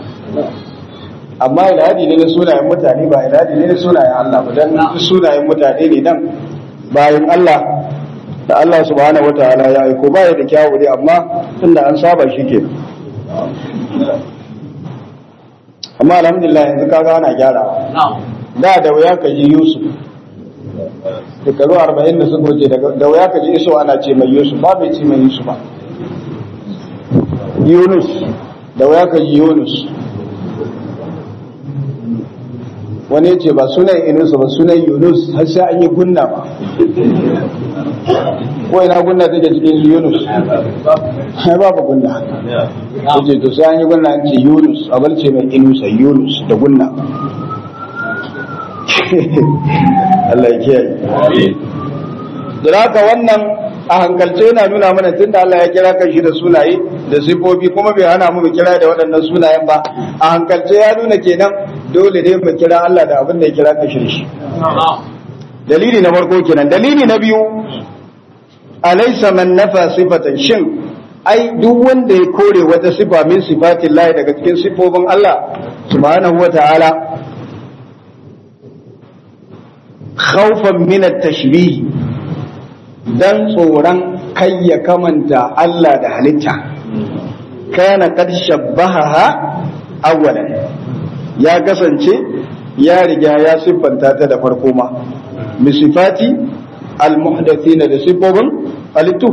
amma ilhadi ne na sunayen mutane ba ilhadi ne na sunayen Allah ba dan sunayen mutane ne nan bayan Allah da Allah subhanahu wataala ya aiko baya da kyawu dai amma tunda an saba shi ke amma alhamdulillah yanzu kaga ana gyara da wuya ka ji Yusuf shekaru 40 da suka wuce da wuya ka ji iso ana ce mai Yusuf ba bai ce mai Yusuf ba Yunus da wuya ka ji Yunus wani ce ba sunan Inusa ba sunan Yunus har sai an yi gunna ba ko ina gunna take cikin Yunus sai babu gunna ce to sai an yi gunna an ce Yunus a balce mai Inusa Yunus da gunna Allah ya kiyaye da haka wannan a hankalce yana nuna mana tunda Allah ya kira kan shi da sunaye da sifofi kuma bai hana mu kira da waɗannan sunayen ba a hankalce ya nuna kenan dole ne mu kira Allah da abin da ya kira kan shi dalili na farko kenan dalili na biyu alaysa man nafa sifatan shin ai duk wanda ya kore wata sifa min sifatin Allah daga cikin sifofin Allah subhanahu wataala khawfan min at-tashbih dan tsoron kai ya kamanta Allah da halitta kana kad shabbaha awwalan ya kasance ya riga ya siffanta ta da farko ma bi sifati al-muhdathina da sifofin halittu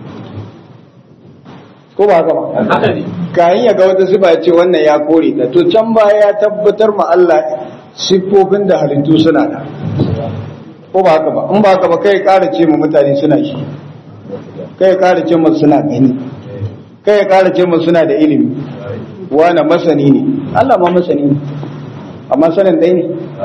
ko ba haka ba kayan ya ga wata sifa ya ce wannan ya kore ta to can baya ya tabbatar ma Allah siffofin da halittu suna da ko ba haka ba in ba haka ba kai ƙara ce mu mutane suna shi kai ƙara ce mu suna gani kai ƙara ce mu suna da ilimi wani masani ne Allah ma masani ne amma sanin dai ne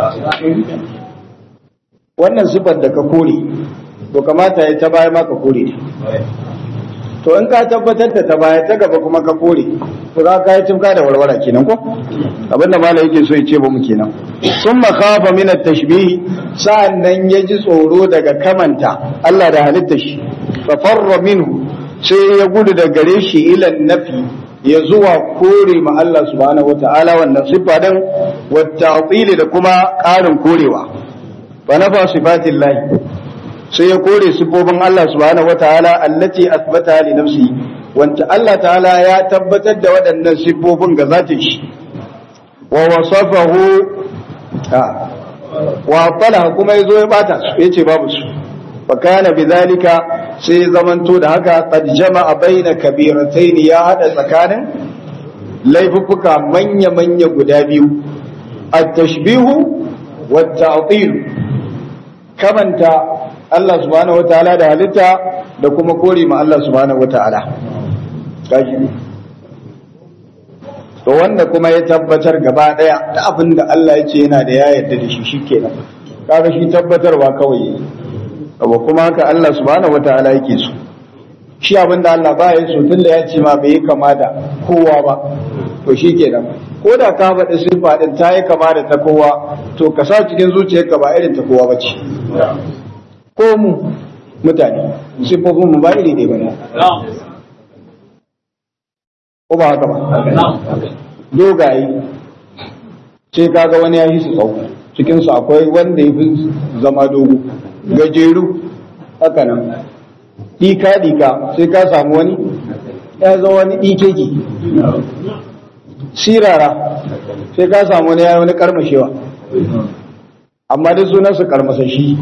wannan sifar da ka kore to kamata ya ta baya ma ka kore to in ka tabbatar da ta baya ta gaba kuma ka kore to za ka yi timka da warwara kenan ko abinda malai yake so ya ce ba mu kenan summa khafa min at-tashbih sa'annan yaji tsoro daga kamanta Allah da halitta shi fa farra minhu sai ya gudu da gare shi ila nafi ya zuwa kore ma Allah subhanahu wataala wannan sifa din wa ta'til da kuma ƙarin korewa fa nafa sifatillahi sai ya kore sifofin Allah subhanahu wataala allati asbata li nafsi wanda Allah ta'ala ya tabbatar da waɗannan sifofin ga zatin shi wa wasafahu wa talaha kuma yazo ya bata su yace babu su fa kana bidhalika sai zamanto da haka qad jama'a baina kabiratayn ya hada tsakanin laifuffuka manya manya guda biyu at-tashbihu wat-ta'til kamanta Allah subhanahu wataala da halitta da kuma kore ma Allah subhanahu wataala kaji to wanda kuma ya tabbatar gaba daya da abin da Allah ya ce yana da ya yarda da shi shikenan kaga shi tabbatarwa kawai abu kuma haka Allah subhanahu wataala yake so shi abinda Allah ba ya so tunda ya ce ma bai kama da kowa ba to shi kenan ko da ka faɗi sifa din ta yi kama da ta kowa to ka sa cikin zuciyarka ba irin ta kowa bace ko mu mutane sifofin mu ba iri ne ba ko ba haka ba dogaye sai kaga wani ya yi su tsawo cikin su akwai wanda ya fi zama dogo gajeru haka nan dika sai ka samu wani ya zama wani dikeki sirara sai ka samu wani ya wani karmashewa amma dai sunansa karmasashi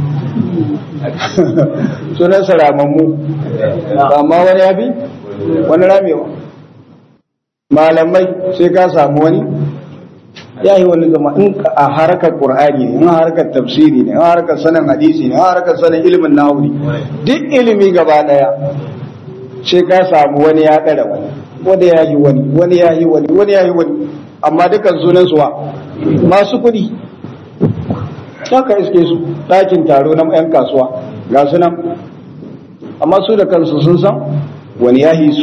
sunansa ramammu amma wani ya fi wani ramewa malamai sai ka samu wani ya yi wani zama in a harkar ƙur'ani ne in harkar tafsiri ne in harkar sanin hadisi ne in harkar sanin ilimin nahu ne duk ilimi gaba daya sai ka samu wani ya ɗara wani ya yi wani ya yi wani amma dukan sunan suwa masu kuɗi ka iske su ɗakin taro na 'yan kasuwa ga su nan amma su da kansu sun san wani ya yi su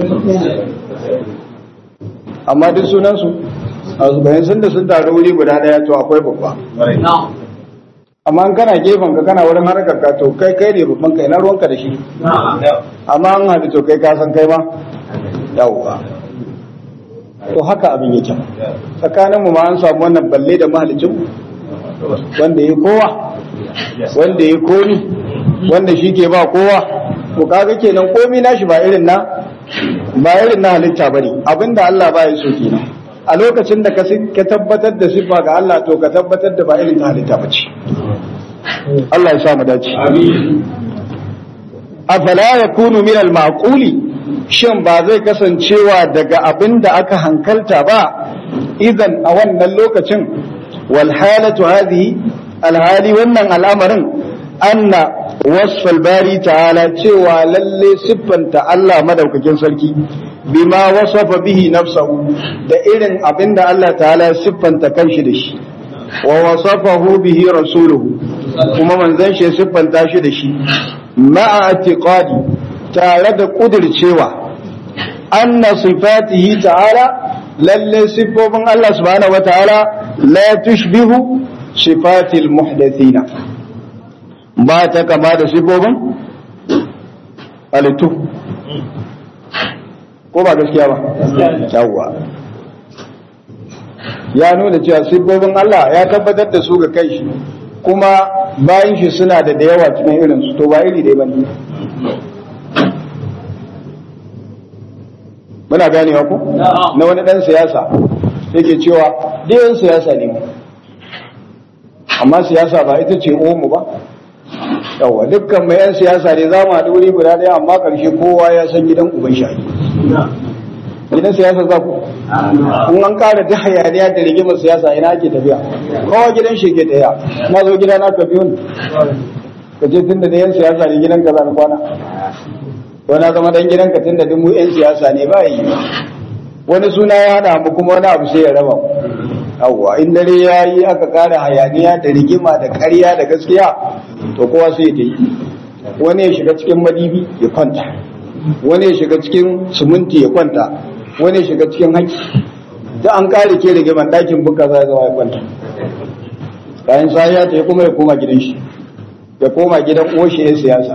amma duk sunansu a bayan sun da sun taru wuri guda daya to akwai babba amma an kana gefen ka kana wurin harkar ka to kai ne babban kai na ruwanka da shi amma an haɗu to kai ka san kai ma yawwa to haka abin yake tsakanin mu ma an samu wannan balle da mahalicin wanda ya kowa wanda ya komi wanda shi ke ba kowa to kaga kenan komi nashi ba irin na halitta bane abinda Allah ba ya so kenan a lokacin da ka tabbatar da sifa ga Allah to ka tabbatar da ba irin ta halitta bace Allah ya sa mu dace amin afala yakunu min al-ma'quli shin ba zai kasancewa daga abinda aka hankalta ba idan a wannan lokacin wal halatu hadhihi alhali wannan al'amarin anna wasfal bari ta'ala cewa lalle siffanta Allah madaukakin sarki bima wasafa bihi nafsahu da irin abinda Allah ta'ala siffanta kanshi da shi wa wasafahu bihi rasuluhu kuma manzon shi siffanta shi da shi ma'a i'tiqadi tare da kudircewa anna sifatihi ta'ala lalle siffofin Allah subhanahu wataala la tushbihu sifatil muhdathina ba ta kama da siffofin halittu ko ba gaskiya ba yawwa ya nuna cewa siffofin Allah ya tabbatar da su ga kai shi kuma bayan shi suna da yawa cikin irin su to ba iri dai bane muna ganewa ko na wani dan siyasa yake cewa ɗayan siyasa ne amma siyasa ba ita ce omu ba yawa dukkan mai yan siyasa ne za mu haɗu wuri guda ɗaya amma ƙarshe kowa ya san gidan uban shayi gidan siyasa za ku in an ƙara ta hayaniya da rigimar siyasa ina ake tafiya kowa gidan shi ke ɗaya na zo gida na ka biyu ka ce tun da yan siyasa ne gidan ka za na kwana wani zama dan gidan ka tun da mu yan siyasa ne ba yi wani suna ya haɗa mu kuma wani abu sai ya raba yawwa in dare ya yi aka ƙara hayaniya da rigima da ƙarya da gaskiya to kowa sai ya yi wani ya shiga cikin madibi ya kwanta wani ya shiga cikin suminti ya kwanta wani ya shiga cikin haki da an ƙare ke rigiman ɗakin buka za zama ya kwanta bayan sa ya ce kuma ya koma gidan shi ya koma gidan oshi ya siyasa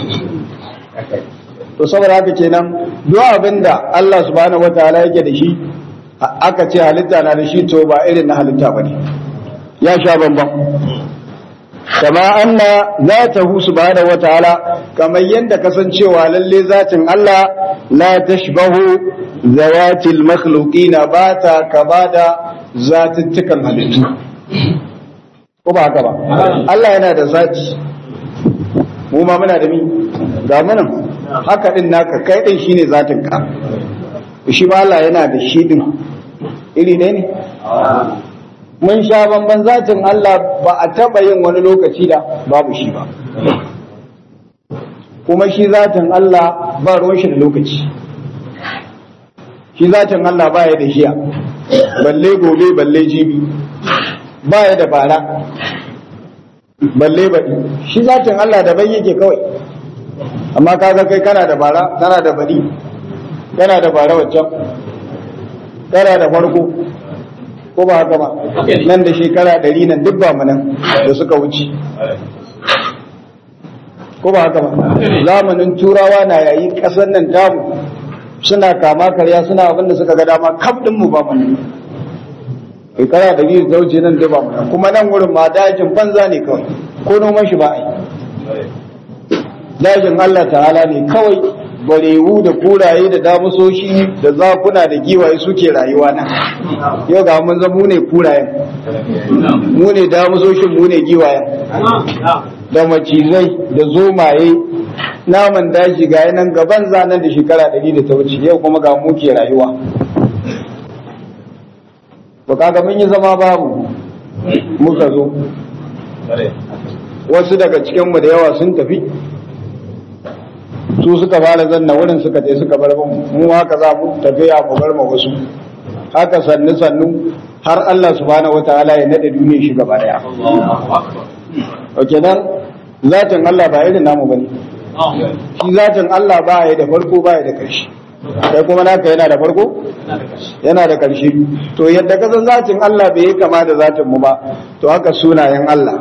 to saboda haka kenan duk abinda Allah subhanahu wataala yake da shi aka ce halitta na da shi to ba irin na halitta bane ya sha bamban kama anna zatahu subhanahu wataala kamar yanda kasancewa lalle zatin Allah la tashbahu zawatil makhluqina bata kabada zatuttukan halittu ko ba haka ba Allah yana da zati mu ma muna da mi ga munan haka din naka kai din shine zatin ka shi ba Allah yana da shi din iri ne mun sha bamban zatin Allah ba a taba yin wani lokaci da babu shi ba kuma shi zatin Allah ba ruwan shi da lokaci shi zatin Allah ba ya da shiya balle gobe balle jibi ba ya da bara balle baɗi shi zatin Allah daban yake kawai amma kaga kai kana da bara, kana da bari, kana da bara waccan, kana da farko, ko ba haka ba, nan da shekara 100 nan duk ba mu nan da suka wuce. Ko ba haka ba, zamanin turawa na yayi ƙasar nan tamu suna kama karya suna abinda suka ga dama kaf din mu ba mu nan. Shekara 100 da wuce nan da ba mu nan, kuma nan wurin ma dajin banza ne kawai, ko noman shi ba a yi. Dajin Allah ta'ala ne kawai, barewu da kuraye da damusoshi da zakuna da giwaye suke rayuwa nan. Yau ga mun zama mu ne kurayen, mu ne damusoshin, mu ne giwayen, da macizai da zomaye, naman daji ga nan gaban zanen da shekara 100 da ta wuce, yau kuma ga mu ke rayuwa. Ba kaga mun yi zama babu muka zo, wasu daga cikinmu da yawa sun tafi, su suka fara zanna wurin suka je suka bar mu haka za mu tafiya mu bar mu wasu, haka sannu sannu har Allah subhanahu wataala ya nade duniyar shi gaba daya. Kenan zatin Allah ba irin namu bane, shi zatin Allah ba ya da farko ba ya da karshe, kai kuma naka yana da farko yana da karshe. To yadda ka san zatin Allah bai kama da zatin mu ba, to haka sunayen Allah,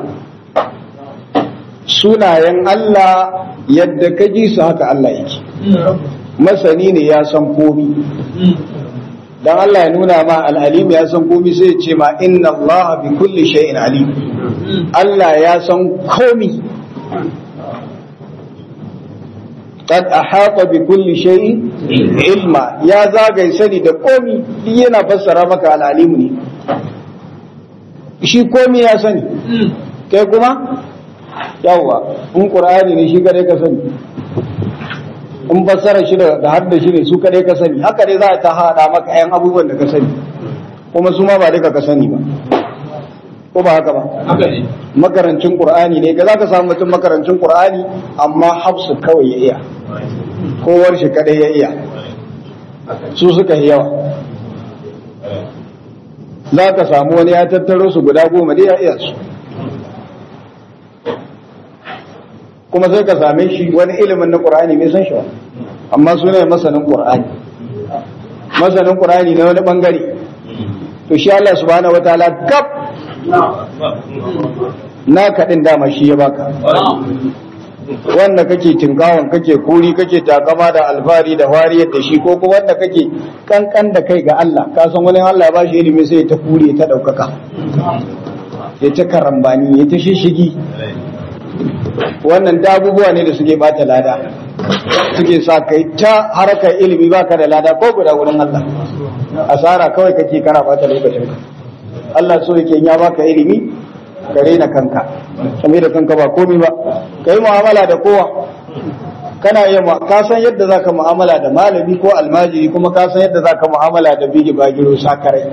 sunayen Allah yadda ka ji su haka Allah yake, masani ne ya san komi. Dan Allah ya nuna ma al'alim ya san komi sai ya ce ma inna Allah bi kulli shay'in alim, Allah ya san komi. Qad ahata bi kulli shay'in ilma, ya zagaye sani da komi, yana fassara maka al'alim ne, shi komi ya sani, kai kuma yawwa in qur'ani ne shi kadai ka sani, in fassara shi da har da shi ne su kadai ka sani, haka dai za ta hada maka ayan abubuwan da ka sani, kuma su ma ba duka ka sani ba, ko ba haka ba. Haka ne, makarancin qur'ani ne ga zaka samu mutum makarancin qur'ani amma hafsu kawai ya iya, kowar shi kadai ya iya, su suka yi yawa. Zaka samu wani ya tattaro su guda 10 dai ya iya su, kuma sai ka same shi wani ilimin na Qur'ani mai san shi ba, amma suna masanin Qur'ani, masanin Qur'ani na wani bangare. To shi Allah subhanahu wataala gab na kaɗin dama shi ya baka, wanda kake tinkawon kake kuri kake takama da alfari da wariyar da shi, ko kuma wanda kake kankan da kai ga Allah, ka san wani Allah ya ba shi ilimi sai ta kuri ta daukaka, ya ta karambani ya ta shishigi. Wannan da abubuwa ne da suke bata lada, suke sa kai ta harkar ilimi baka da lada ko guda wurin Allah, asara kawai kake kana bata lokacin ka. Allah so yake ya baka ilimi ka rena kanka, kamar da kanka ba komai ba, kai mu'amala da kowa, kana iya ka san yadda zaka mu'amala da malami ko almajiri, kuma ka san yadda zaka mu'amala da bigi bagiro sakarai.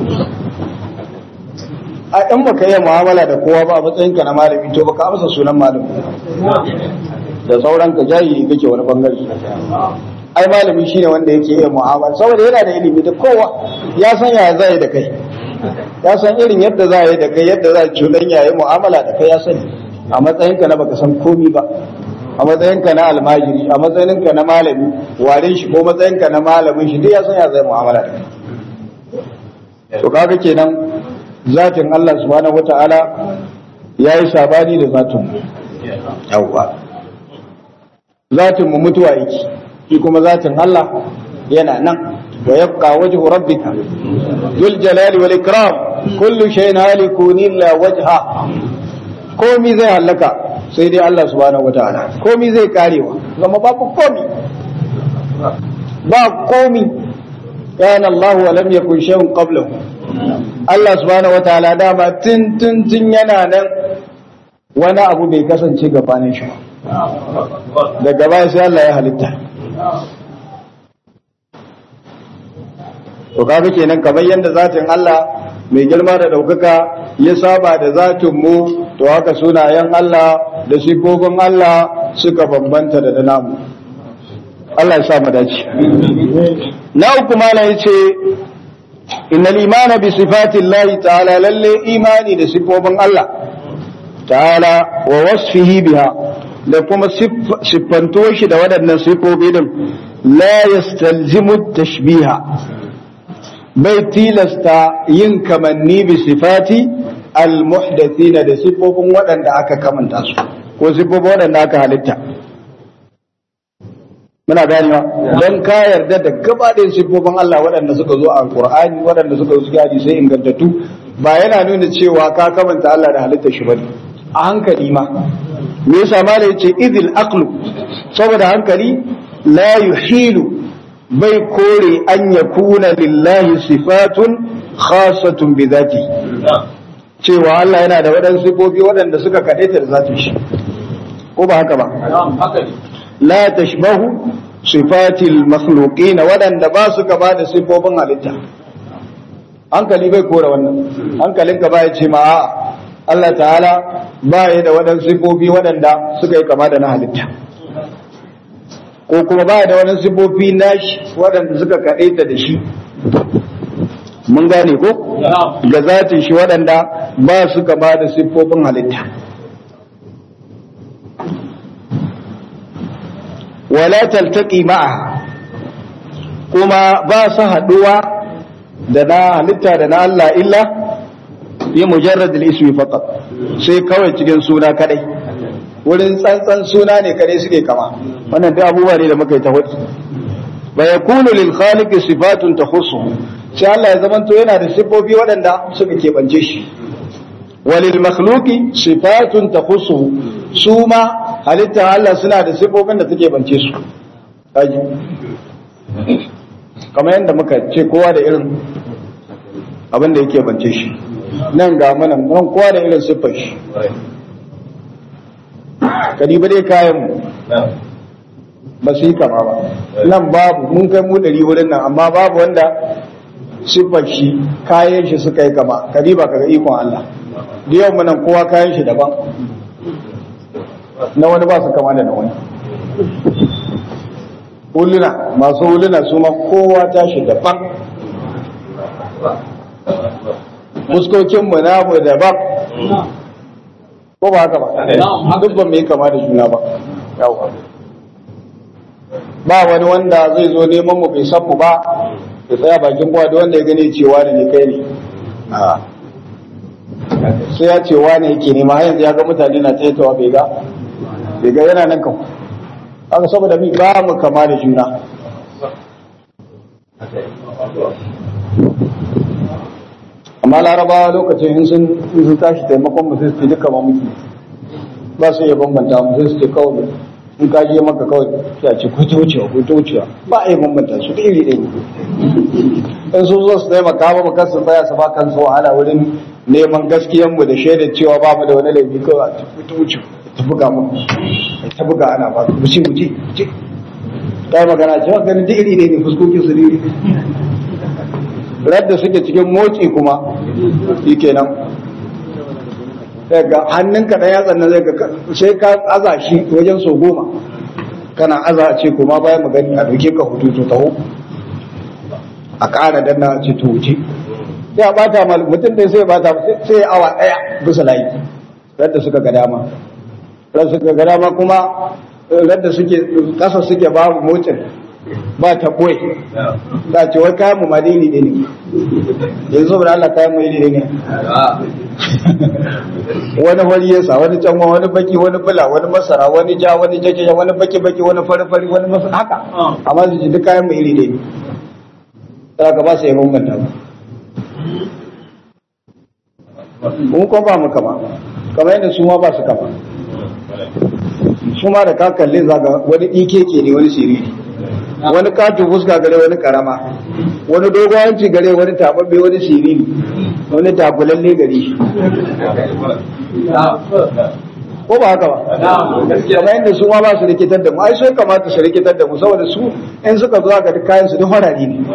A ɗan baka yi mu'amala da kowa ba a matsayinka na malami, to baka amsa sunan malami, da sauran ka jayi kake wani bangare. Ai malami shine wanda yake yi mu'amala, saboda yana da ilimi da kowa, ya san ya zai da kai, ya san irin yadda za yi da kai, yadda za cuɗan ya yi mu'amala da kai ya sani. A matsayinka na baka san komi ba, a matsayinka na almajiri, a matsayinka na malami warin shi, ko matsayinka na malamin shi, duk ya san ya zai mu'amala da kai. To kaga kenan zatin Allah subhanahu wata'ala ya yi sabani da zatin mu. Yawwa, zatin mu mutuwa yake, shi kuma zatin Allah yana nan. Wa yabqa wajhu rabbika dhul jalali wal ikram, kullu shay'in halikun illa wajha. Komi zai halaka sai dai Allah subhanahu wata'ala, komi zai karewa, zama babu komi, ba komi. Kana Allah wa lam yakun shay'un qablahu, Allah subhanahu wataala dama tun yana nan, wani abu bai kasance gabanin shi daga baya sai Allah ya halitta. To kaga kenan kamar yadda zatin Allah mai girma da daukaka ya saba da zatin mu, to haka sunayen Allah da sifofin Allah suka bambanta da namu. Allah ya sa mu dace. Na uku mala yace innal imana bi sifati Allah ta'ala, lalle imani da sifofin Allah ta'ala wa wasfihi biha da kuma siffantuwar shi da waɗannan sifofi din la yastalzimu tashbiha bai tilasta yin kamanni bi sifati al-muhdathina da sifofin waɗanda aka kamanta su ko sifofin waɗanda aka halitta muna ganewa don ka yarda da gabaɗayan sifofin Allah waɗanda suka zo a Qur'ani waɗanda suka zo cikin hadisai ingantattu ba yana nuna cewa ka kamanta Allah da halitta shi bane a hankali ma me yasa ma da yace idil aqlu saboda hankali la yuhilu bai kore an yakuna lillahi sifatun khassatun bi dhati cewa Allah yana da waɗansu sifofi waɗanda suka kadaita da zatin shi ko ba haka ba la tashbahu sifatil makhluqin waɗanda ba su gaba da sifofin halitta hankali bai kore wannan hankalinka ba ya ce ma a'a Allah ta'ala ba ya da waɗansu sifofi waɗanda suka yi kama da na halitta ko kuma ba ya da waɗansu sifofi nashi waɗanda suka kaɗaita da shi mun gane ko ga zatin shi waɗanda ba su kama da sifofin halitta wala taltaqi ma'a kuma ba su haɗuwa da na halitta da na Allah illa yi mujarrad al-ismi faqat sai kawai cikin suna kadai wurin tsantsan suna ne kadai suke kama wannan duk abubuwa ne da muka yi ta hudu wa yakunu lil khaliq sifatun takhussuhu sai Allah ya zamanto yana da sifofi waɗanda suka keɓance shi walil makhluqi sifatun takhussuhu su ma halitta Allah suna da sifofin da take bance su kaji kamar yadda muka ce kowa da irin abin da yake bance shi nan ga mana nan kowa da irin siffar shi kadi ba dai kayan mu ba su yi kama ba nan babu mun kai mu 100 wurin nan amma babu wanda siffar shi kayan shi suka yi kama kadi ba kaga ikon Allah da yau nan kowa kayan shi daban na wani ba su kama da na wani huluna masu huluna su ma kowa tashi daban fuskokinmu namu daban ko ba haka ba duk ban mai kama da juna ba yawa ba wani wanda zai zo neman mu bai san mu ba ya tsaya bakin kowa da wanda ya gane cewa da ne kai ne sai ya cewa ne yake nema har yanzu ya ga mutane na taitawa bai ga yana nan kan haka saboda mi ba mu kama da juna amma larabawa lokacin in sun tashi taimakon mu sai su ce duka ma muke ba su iya bambanta mu sai su ce kawai in ka je maka kawai sai a ce ku ta wucewa ba a yi bambanta su da iri ɗaya in sun zo su taimaka ba kan su tsaya su ba kansu wahala wurin neman gaskiyan mu da shaidar cewa ba mu da wani laifi kawai a ku ta wuce ta buga mu ta buga ana ba mu ci ta magana cewa ganin da iri ɗaya ne fuskokin su iri radda suke cikin motsi kuma shi kenan daga hannunka ɗan yatsan nan sai ka aza shi wajen so 10 kana aza a ce kuma bayan magani a doke ka hutu to taho a ƙara danna ce to wuce sai a bata mal mutum dai sai bata sai awa ɗaya bisa layi radda suka ga dama kuma radda suke ƙasa suke babu motsin ba ta koyi ta ce wai kayan mu ma daidai ne yanzu saboda Allah kayan mu daidai ne wani wani yasa wani canwa wani baki wani bula wani masara wani ja wani jajaja wani baki wani fari wani masa haka amma su ji duk kayan mu iri ne ta ka ba su yi bambanta ba mun kuma ba mu kama kamar yadda su ma ba su kama su ma da ka kalle zaga wani ikeke ne wani siriri wani katon fuska gare wani karama wani dogonci gare wani tababbe wani siriri wani takulalle gare ko ba haka ba kamar yadda su ma ba su rikitar da mu ai sai kamata su rikitar da mu saboda su in suka zo ga duk kayan su duk harari ne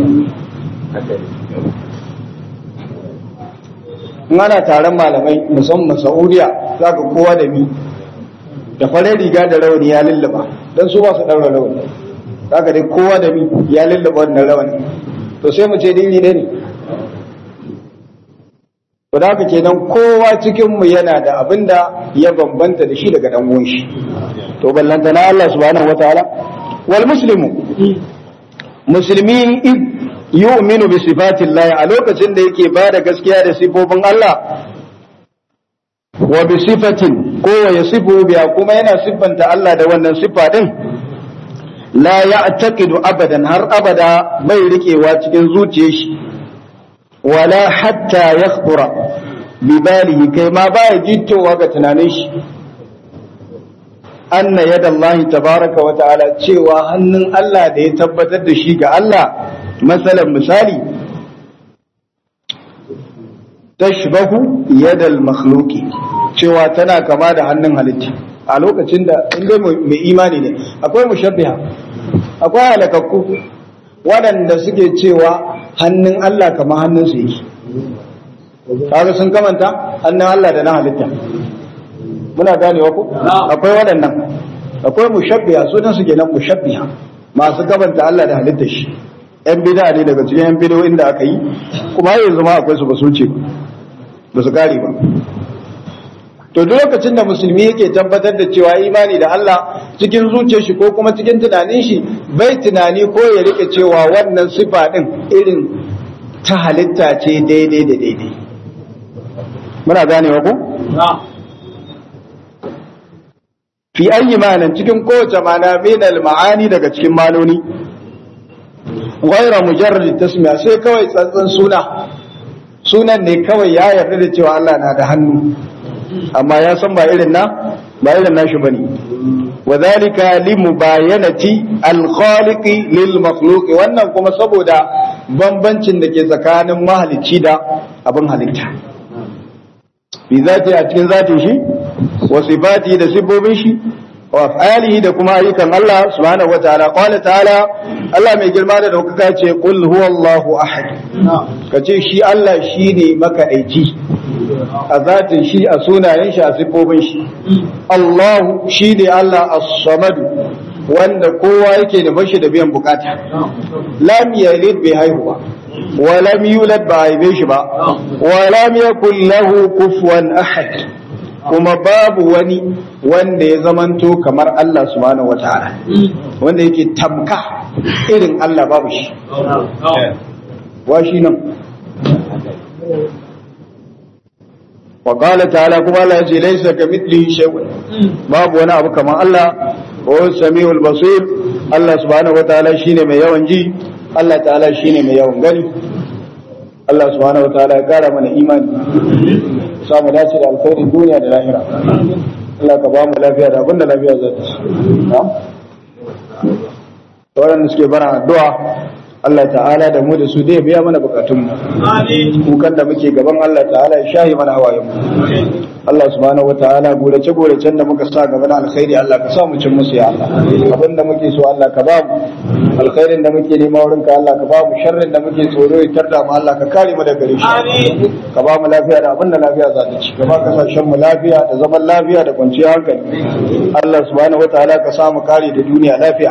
in ana taron malamai musamman Saudiya zaka kowa da mi da farin riga da rawani ya lullaba dan su ba su daura rawani haka dai kowa da mi ya lullaba wannan rawani to sai mu ce dini ne to da haka kenan kowa cikin mu yana da abinda ya bambanta da shi daga dan uwan shi to ballanta na Allah subhanahu wataala wal muslimu musulmi yu'minu bi sifatillahi a lokacin da yake bada gaskiya da sifofin Allah wa bi sifatin ko ya sifu biya kuma yana siffanta Allah da wannan sifa din la ya'taqidu abadan har abada bai rikewa cikin zuciyar shi wala hatta yakhbura bi balihi kai ma baya jittowa ga tunanin shi anna yadallahi tabaraka wa ta'ala cewa hannun Allah da ya tabbatar da shi ga Allah masalan misali tashbahu yadal makhluqi cewa tana kama da hannun halitta a lokacin da inda mai imani ne akwai mushabbiha akwai halakakku waɗanda suke cewa hannun Allah kama hannunsu yake kaga sun kamanta hannun Allah da na halitta muna ganewa ko akwai waɗannan akwai mushabbiha sunan su kenan mushabbiha masu kamanta Allah da halittar shi yan bid'a ne daga cikin yan bid'o'in da aka yi kuma yanzu ma akwai su ba su ce ba su kare ba to duk lokacin da musulmi yake tabbatar da cewa imani da Allah cikin zuciyar shi ko kuma cikin tunanin shi bai tunani ko ya rike cewa wannan sifa din irin ta halitta ce daidai da daidai muna ganewa ko fi ayi ma'anan cikin kowace ma'ana min al-ma'ani daga cikin maloni ghayra mujarrad tasmiya sai kawai tsantsan sunan ne kawai ya yarda da cewa Allah na da hannu amma ya san ba irin nashi bane wadhalika limubayanati al-khaliqi lil makhluqi wannan kuma saboda bambancin da ke tsakanin mahalicci da abin halitta bi zati a cikin zatin shi wa sifati da sifofin shi wa af'alihi da kuma ayyukan Allah subhanahu wataala qala ta'ala Allah mai girma da daukaka ce qul huwallahu ahad kace shi Allah shine makadaici a zatin shi a sunayen shi a sifofin shi Allahu shine Allah as-samad wanda kowa yake da bashi da biyan bukata lam yalid bi haihuwa wa lam yulad ba haife shi ba wa lam yakul lahu kufuwan ahad kuma babu wani wanda ya zamanto kamar Allah subhanahu wataala wanda yake tamka irin Allah babu shi wa shi nan wa qala ta'ala kuma Allah yace laysa kamithlihi shay'un babu wani abu kamar Allah wa samiul basir Allah subhanahu wataala shine mai yawan ji Allah ta'ala shine mai yawan gani Allah subhanahu wataala ya kara mana imani samu dace da alkhairin duniya da lahira Allah ka ba mu lafiya da abinda lafiya za ta ci waɗanda suke bara addu'a Allah ta'ala da mu da su dai biya mana bukatun mu kukan da muke gaban Allah ta'ala ya shahi mana hawayen mu Allah subhanahu wataala gorace goracen da muka sa gaban alkhairi Allah ka sa mu cin musu ya Allah abinda muke so Allah ka ba mu alkhairin da muke nema wurin ka Allah ka ba mu sharrin da muke tsoro ya tarda mu Allah ka kare mu daga gare shi ka ba mu lafiya da abinda lafiya za ta ci ka ba kasashen mu lafiya da zaman lafiya da kwanciyar hankali Allah subhanahu wataala ka sa mu kare da duniya lafiya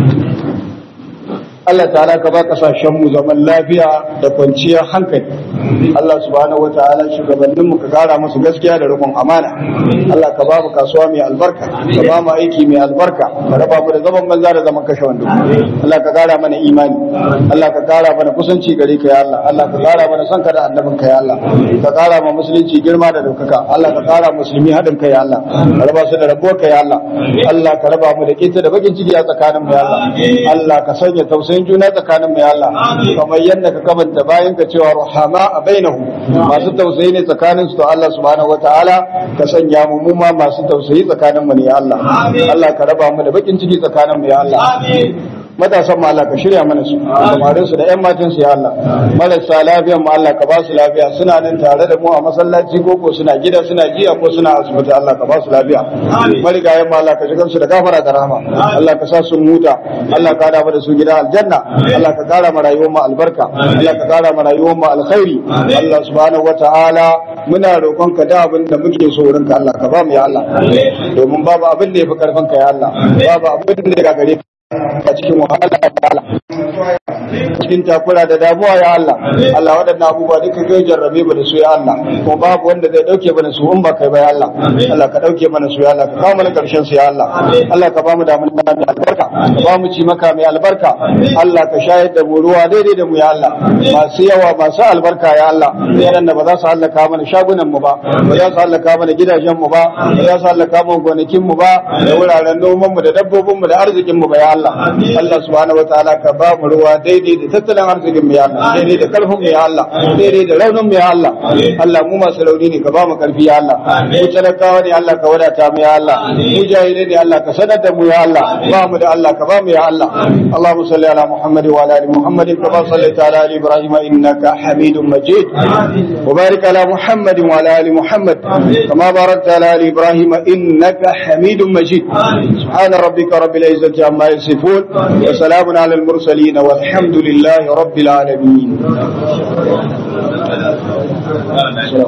Allah ta'ala ka ba kasashen mu zaman lafiya da kwanciyar hankali Allah subhanahu wataala shugabannin mu ka kara musu gaskiya da rikon amana Allah ka ba mu kasuwa mai albarka ka ba mu aiki mai albarka ka raba mu da zaman banza da zaman kashe wando Allah ka kara mana imani Allah ka kara mana kusanci gare ka ya Allah Allah ka kara mana son ka da annabin ka ya Allah ka kara mana musulunci girma da daukaka Allah ka kara musulmi hadin ka ya Allah ka raba su da rabo ka ya Allah Allah ka raba mu da kinta da bakin ciki a tsakanin mu ya Allah Allah ka sanya tausayin juna tsakanin mu ya Allah kamar yadda ka kamanta bayan ka cewa ruhama a bainahu masu tausayi ne tsakanin su to Allah subhanahu wataala ka sanya mu ma masu tausayi tsakanin mu ne ya Allah Allah ka raba mu da bakin ciki tsakanin mu ya Allah matasan mu Allah ka shirya mana su samarin su da ƴan matan su ya Allah marasa lafiyan mu Allah ka ba su lafiya suna nan tare da mu a masallaci ko suna gida suna jiya ko suna asibiti Allah ka ba su lafiya marigayen mu Allah ka shigar su da gafara da rahama Allah ka sa su huta Allah ka da su gida aljanna Allah ka kara mu rayuwar mu albarka Allah ka kara mu rayuwar mu alkhairi Allah subhanahu wataala muna roƙon ka da abin da muke so wurin ka Allah ka ba mu ya Allah domin babu abin da yafi karfin ka ya Allah babu abin da ya gagare ka a cikin wahala cikin takura da damuwa ya Allah Allah waɗannan abubuwa duka kai jarrabe mu da su ya Allah kuma babu wanda zai dauke mana su in ba kai ba ya Allah Allah ka dauke mana su ya Allah ka kawo mana karshen su ya Allah Allah ka ba mu damuna mai albarka ka ba mu ci maka mai albarka Allah ka shayar da mu ruwa daidai da mu ya Allah masu yawa masu albarka ya Allah waɗanda ba za su hallaka mana shagunan mu ba ba za su hallaka mana gidajen mu ba ba za su hallaka mana gonakin mu ba da wuraren noman mu da dabbobin mu da arzikin mu ba ya Allah Allah subhanahu wataala ka ba mu ruwa daidai da tattalin arzikin mu ya Allah daidai da karfin mu ya Allah daidai da raunin mu ya Allah Allah mu masu rauni ne ka ba mu karfi ya Allah mu talakawa ne Allah ka wadata mu ya Allah mu jahilai ne Allah ka sanar da mu ya Allah ba mu da Allah ka ba mu ya Allah Allahumma salli ala Muhammad wa ala ali Muhammad kama sallaita ala ali Ibrahim innaka Hamidum Majid wa barik ala Muhammad wa ala ali Muhammad kama barakta ala ali Ibrahim innaka Hamidum Majid subhana rabbika rabbil izzati amma yasifun wa salamun ala al mursalin walhamdulillahi rabbil alamin